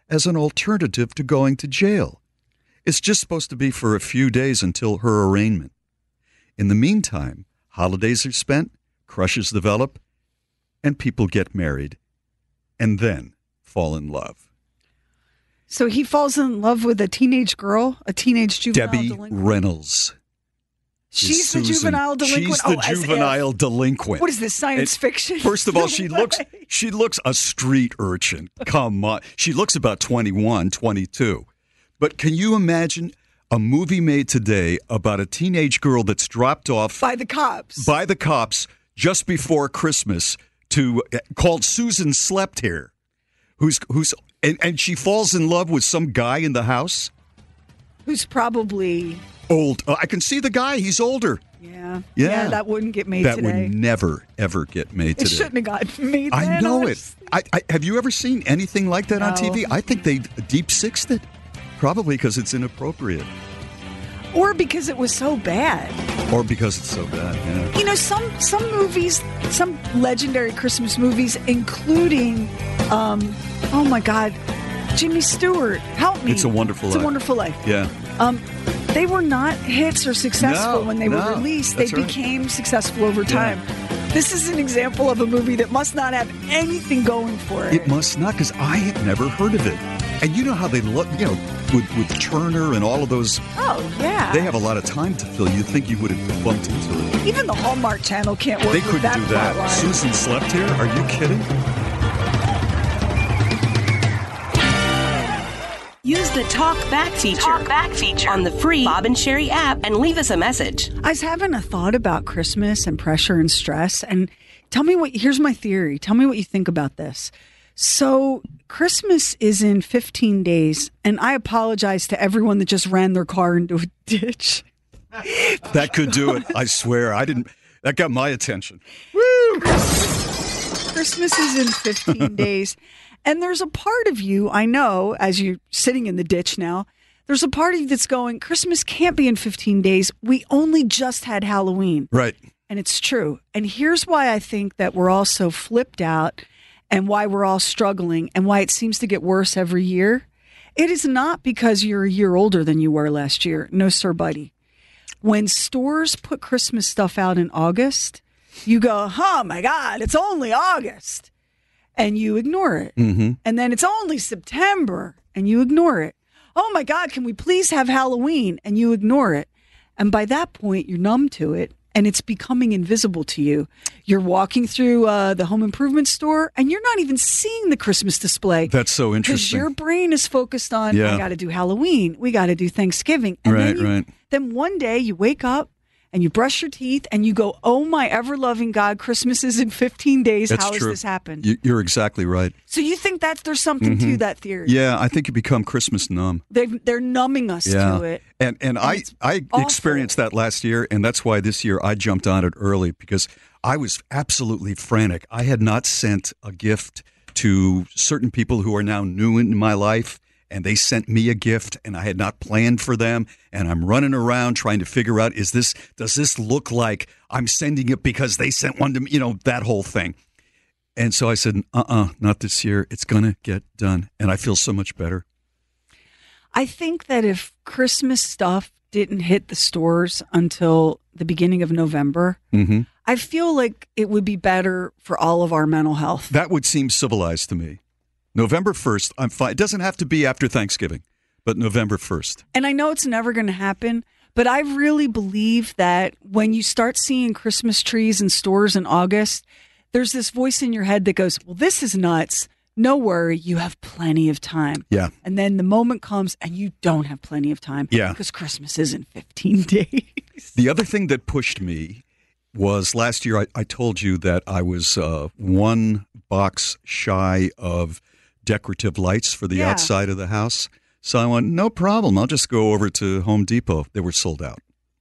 as an alternative to going to jail. It's just supposed to be for a few days until her arraignment. In the meantime, holidays are spent, crushes develop, and people get married and then fall in love. So he falls in love with a teenage girl, a teenage juvenile Debbie delinquent. Reynolds. She's the Susan. juvenile delinquent. She's the Oh, as juvenile if. delinquent. What is this, science It- fiction? First of all, No she way. looks she looks a street urchin. Come on. She looks about twenty-one, twenty-two. But can you imagine a movie made today about a teenage girl that's dropped off by the cops by the cops just before Christmas to called Susan Slept Here, who's who's and, and she falls in love with some guy in the house. Who's probably Old. Uh, I can see the guy. He's older. yeah Yeah. that wouldn't get made that today. would never ever get made It today. shouldn't have gotten made. I then, know it. honestly. I, I, have you ever seen anything like that on No. T V? I think they deep sixed it. Probably because it's inappropriate. Or because it was so bad. Or because it's so bad, yeah. You know, some some movies, some legendary Christmas movies, including, um, oh my God, Jimmy Stewart. Help me. It's a Wonderful It's Life. a Wonderful Life. Yeah. Um, they were not hits or successful No, when they no, were released. They that's right. became successful over time. This is an example of a movie that must not have anything going for it. It must not, because I had never heard of it. And you know how they look, you know, with, with Turner and all of those. Oh, yeah. They have a lot of time to fill. You'd think you would have bumped into it. Even the Hallmark Channel can't work They with couldn't that do that. plotline. Susan Slept Here? Are you kidding? Use the Talk Back feature, Talk Back feature on the free Bob and Sherry app and leave us a message. I was having a thought about Christmas and pressure and stress. And tell me what, here's my theory. Tell me what you think about this. So, Christmas is in fifteen days. And I apologize to everyone that just ran their car into a ditch. That could do it. I swear. I didn't. That got my attention. Woo! Christmas is in fifteen days. And there's a part of you, I know, as you're sitting in the ditch now, there's a part of you that's going, Christmas can't be in fifteen days. We only just had Halloween. Right. And it's true. And here's why I think that we're all so flipped out and why we're all struggling and why it seems to get worse every year. It is not because you're a year older than you were last year. No, sir, buddy. When stores put Christmas stuff out in August, you go, oh my God, it's only August. And you ignore it. Mm-hmm. And then it's only September and you ignore it. Oh my God, can we please have Halloween? And you ignore it. And by that point, you're numb to it and it's becoming invisible to you. You're walking through uh, the home improvement store and you're not even seeing the Christmas display. That's so Because interesting. your brain is focused on, Yeah. I got to do Halloween. We got to do Thanksgiving. And Right, then you, right. Then one day you wake up and you brush your teeth and you go, oh my ever-loving God, Christmas is in fifteen days. That's How has true. this happened? You- You're exactly right. So you think that there's something to Mhm. that theory? Yeah, I think you become Christmas numb. They've, they're numbing us Yeah. to it. And and I I awful. experienced that last year, and that's why this year I jumped on it early because I was absolutely frantic. I had not sent a gift to certain people who are now new in my life, and they sent me a gift, and I had not planned for them. And I'm running around trying to figure out, is this does this look like I'm sending it because they sent one to me? You know, that whole thing. And so I said, uh-uh, not this year. It's going to get done. And I feel so much better. I think that if Christmas stuff didn't hit the stores until the beginning of November, Mm-hmm. I feel like it would be better for all of our mental health. That would seem civilized to me. November first, I'm fine. It doesn't have to be after Thanksgiving, but November first. And I know it's never going to happen, but I really believe that when you start seeing Christmas trees in stores in August, there's this voice in your head that goes, well, this is nuts. No worry, you have plenty of time. Yeah. And then the moment comes and you don't have plenty of time. Yeah. Because Christmas isn't fifteen days. The other thing that pushed me was last year I, I told you that I was uh, one box shy of decorative lights for the Yeah. outside of the house. So I went, no problem. I'll just go over to Home Depot. They were sold out.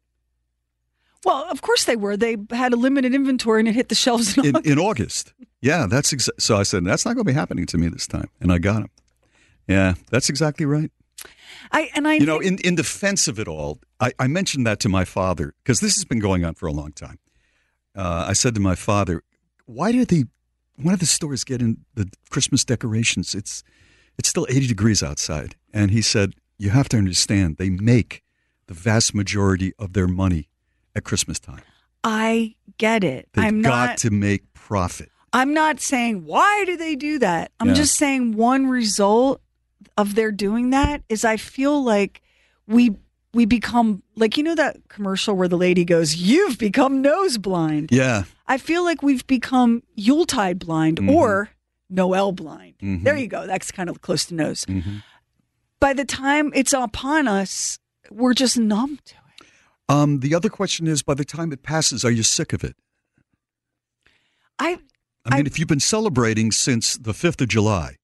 Well, of course they were. They had a limited inventory and it hit the shelves in In, August. in August. Yeah, that's exa- so I said, that's not going to be happening to me this time. And I got them. Yeah, that's exactly right. I and I You know, in, in defense of it all, I, I mentioned that to my father because this has been going on for a long time. Uh, I said to my father, why do the why do the stores get in the Christmas decorations? It's it's still eighty degrees outside. And he said, you have to understand, they make the vast majority of their money at Christmas time. I get it. They've I'm got not, to make profit. I'm not saying, why do they do that? I'm Yeah. just saying one result of their doing that is I feel like we we become, like, you know that commercial where the lady goes, you've become nose blind. Yeah. I feel like we've become Yuletide blind Mhm. or Noel blind. Mhm. There you go. That's kind of close to nose. Mm-hmm. By the time it's upon us, we're just numb to it. Um, the other question is, by the time it passes, are you sick of it? I I mean, if you've been celebrating since the fifth of July,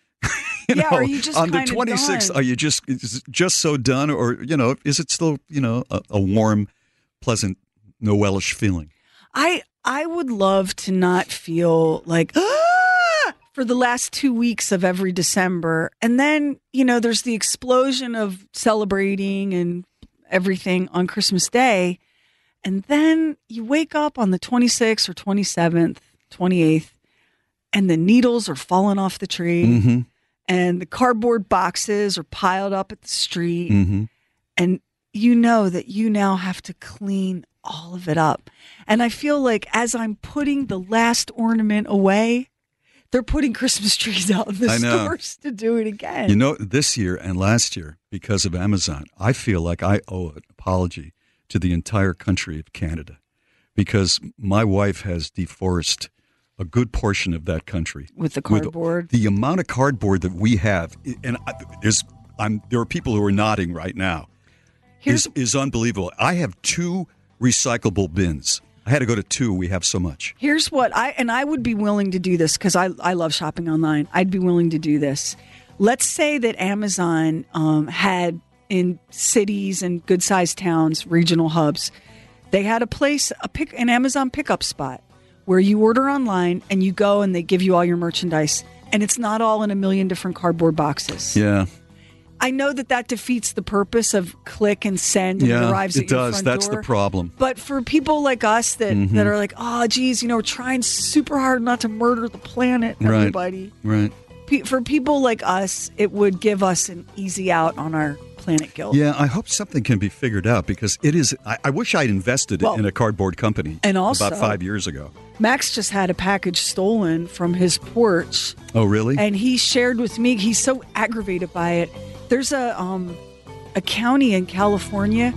you Yeah, know, are you just on the kinda twenty-sixth, done? are you just is it just so done, or you know, is it still you know a, a warm, pleasant Noelish feeling? I I would love to not feel like "Ah!" for the last two weeks of every December, and then you know there's the explosion of celebrating and everything on Christmas Day, and then you wake up on the twenty-sixth or twenty-seventh, twenty-eighth, and the needles are falling off the tree, Mm-hmm. and the cardboard boxes are piled up at the street, Mm-hmm. and you know that you now have to clean all of it up. And I feel like as I'm putting the last ornament away, they're putting Christmas trees out in the I know. stores to do it again. You know, this year and last year, because of Amazon, I feel like I owe an apology to the entire country of Canada, because my wife has deforested a good portion of that country With the cardboard? the amount of cardboard that we have, and I, there's, I'm, there are people who are nodding right now, is is unbelievable. I have two recyclable bins. I had to go to two. We have so much. Here's what I, and I would be willing to do this because I, I love shopping online. I'd be willing to do this. Let's say that Amazon um, had in cities and good sized towns, regional hubs, they had a place, a pick, an Amazon pickup spot where you order online and you go and they give you all your merchandise, and it's not all in a million different cardboard boxes. Yeah. I know that that defeats the purpose of click and send and it Yeah, arrives it at your does. front That's door. the problem. But for people like us that, Mhm. that are like, oh, geez, you know, we're trying super hard not to murder the planet, Right. everybody. Right. Pe- For people like us, it would give us an easy out on our planet guilt. Yeah, I hope something can be figured out, because it is. I, I wish I'd invested Well, in a cardboard company and also- about five years ago. Max just had a package stolen from his porch. Oh, really? And he shared with me, he's so aggravated by it. There's a um, a county in California,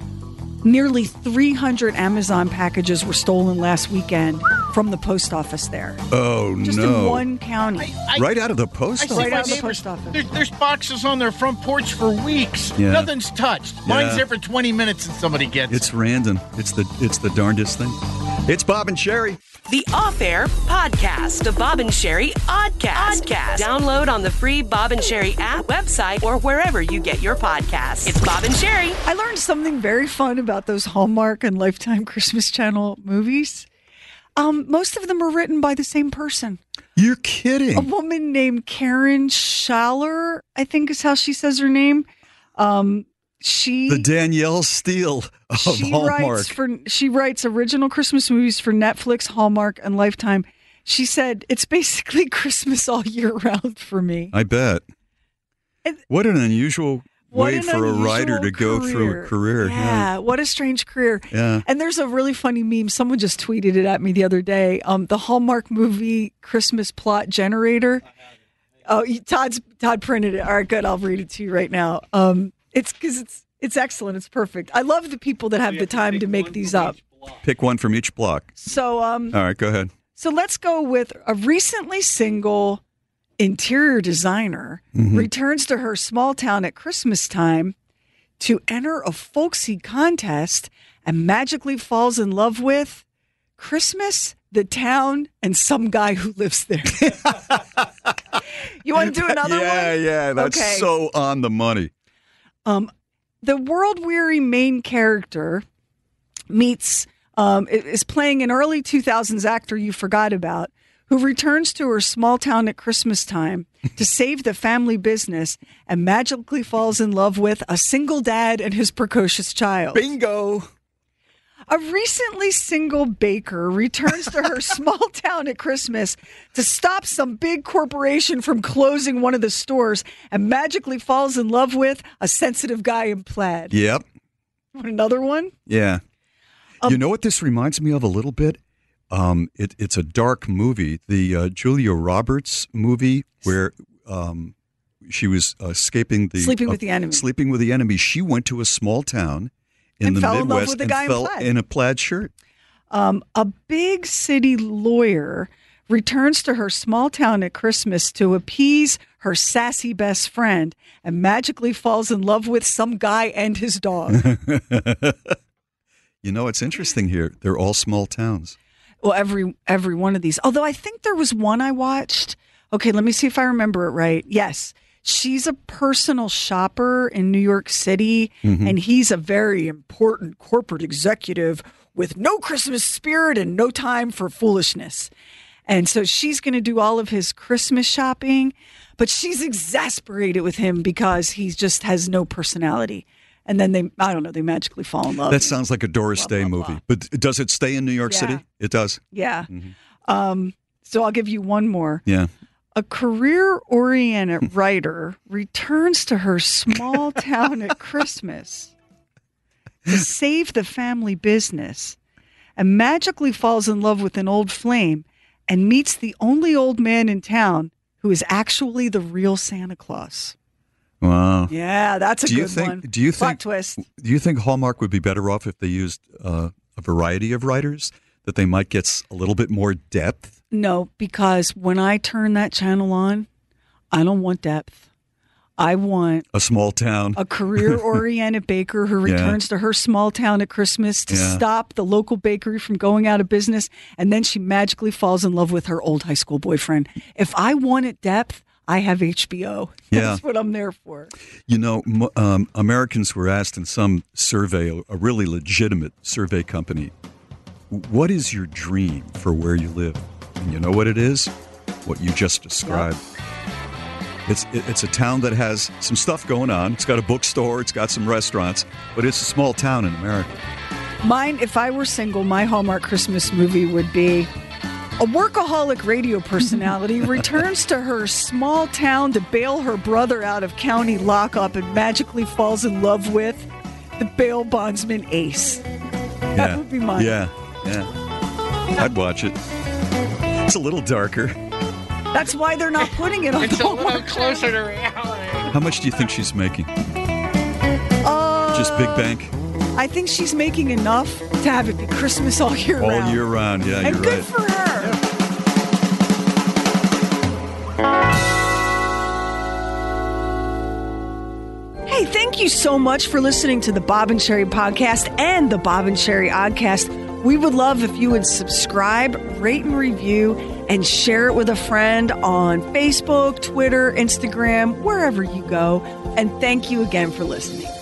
nearly three hundred Amazon packages were stolen last weekend from the post office there. Oh, Just no. in one county. right out of the post I see office. Right my out of the neighbors. post office. There, there's boxes on their front porch for weeks. Yeah. Nothing's touched. Mine's Yeah. there for twenty minutes and somebody gets it. It's random. It's the it's the darndest thing. It's Bob and Sherry. The Off-Air Podcast, the Bob and Sherry Oddcast. Oddcast. Download on the free Bob and Sherry app, website, or wherever you get your podcasts. It's Bob and Sherry. I learned something very fun about those Hallmark and Lifetime Christmas Channel movies. Um, most of them are written by the same person. You're kidding. A woman named Karen Schaller, I think is how she says her name. Um, she The Danielle Steele of she Hallmark. writes for she writes original Christmas movies for Netflix, Hallmark, and Lifetime. She said it's basically Christmas all year round for me. I bet. What an unusual What way an for a writer unusual to go through a career. Yeah, what a strange career. Yeah. And there's a really funny meme. Someone just tweeted it at me the other day. Um, the Hallmark movie Christmas plot generator. Oh, you- Todd's Todd printed it. All right, good. I'll read it to you right now. Um, it's because it's it's excellent. It's perfect. I love the people that have the time to make these up. Pick one from each block. So, um, All right, go ahead. so let's go with a recently single interior designer Mhm. returns to her small town at Christmas time to enter a folksy contest and magically falls in love with Christmas, the town, and some guy who lives there. You want to do another yeah, one? yeah, that's Okay. so on the money. Um, the world-weary main character meets um, is playing an early two thousands actor you forgot about, who returns to her small town at Christmas time to save the family business and magically falls in love with a single dad and his precocious child. Bingo. A recently single baker returns to her small town at Christmas to stop some big corporation from closing one of the stores and magically falls in love with a sensitive guy in plaid. Yep. Want another one? Yeah. Um, you know what this reminds me of a little bit? Um, it, it's a dark movie, the uh, Julia Roberts movie where um, she was uh, escaping the Sleeping with uh, the Enemy. Sleeping with the enemy. She went to a small town in And the fell in love Midwest with a and guy in fell plaid. in a plaid shirt. Um, a big city lawyer returns to her small town at Christmas to appease her sassy best friend and magically falls in love with some guy and his dog. You know, it's interesting here. They're all small towns. Well, every every one of these. Although I think there was one I watched. Okay, let me see if I remember it right. Yes. She's a personal shopper in New York City, Mhm. and he's a very important corporate executive with no Christmas spirit and no time for foolishness. And so she's going to do all of his Christmas shopping, but she's exasperated with him because he just has no personality. And then they, I don't know, they magically fall in love. That sounds like a Doris Day movie. But does it stay in New York Yeah. City? It does. Yeah. Um, so I'll give you one more. Yeah. A career-oriented writer returns to her small town at Christmas to save the family business and magically falls in love with an old flame and meets the only old man in town who is actually the real Santa Claus. Wow. Yeah, that's a do you good think, one. Do you Plot think? twist. Do you think Hallmark would be better off if they used uh, a variety of writers? That they might get s- a little bit more depth? No, because when I turn that channel on, I don't want depth. I want A small town. a career-oriented baker who Yeah. returns to her small town at Christmas to Yeah. stop the local bakery from going out of business, and then she magically falls in love with her old high school boyfriend. If I wanted depth, I have H B O. Yeah. That's what I'm there for. You know, m- um, Americans were asked in some survey, a really legitimate survey company, what is your dream for where you live? And you know what it is? What you just described. It's it, it's a town that has some stuff going on. It's got a bookstore. It's got some restaurants. But it's a small town in America. Mine, if I were single, my Hallmark Christmas movie would be a workaholic radio personality returns to her small town to bail her brother out of county lockup and magically falls in love with the bail bondsman Ace. Yeah. That would be mine. Yeah, yeah. I'd watch it. It's a little darker. That's why they're not putting it on It's a little Hallmark. closer to reality. How much do you think she's making? Uh, Just big bank? I think she's making enough to have it be Christmas all year All round. year round. Yeah, and you're good right. for her. Hey, thank you so much for listening to the Bob and Sherry podcast and the Bob and Sherry Oddcast. We would love if you would subscribe, rate and review, and share it with a friend on Facebook, Twitter, Instagram, wherever you go. And thank you again for listening.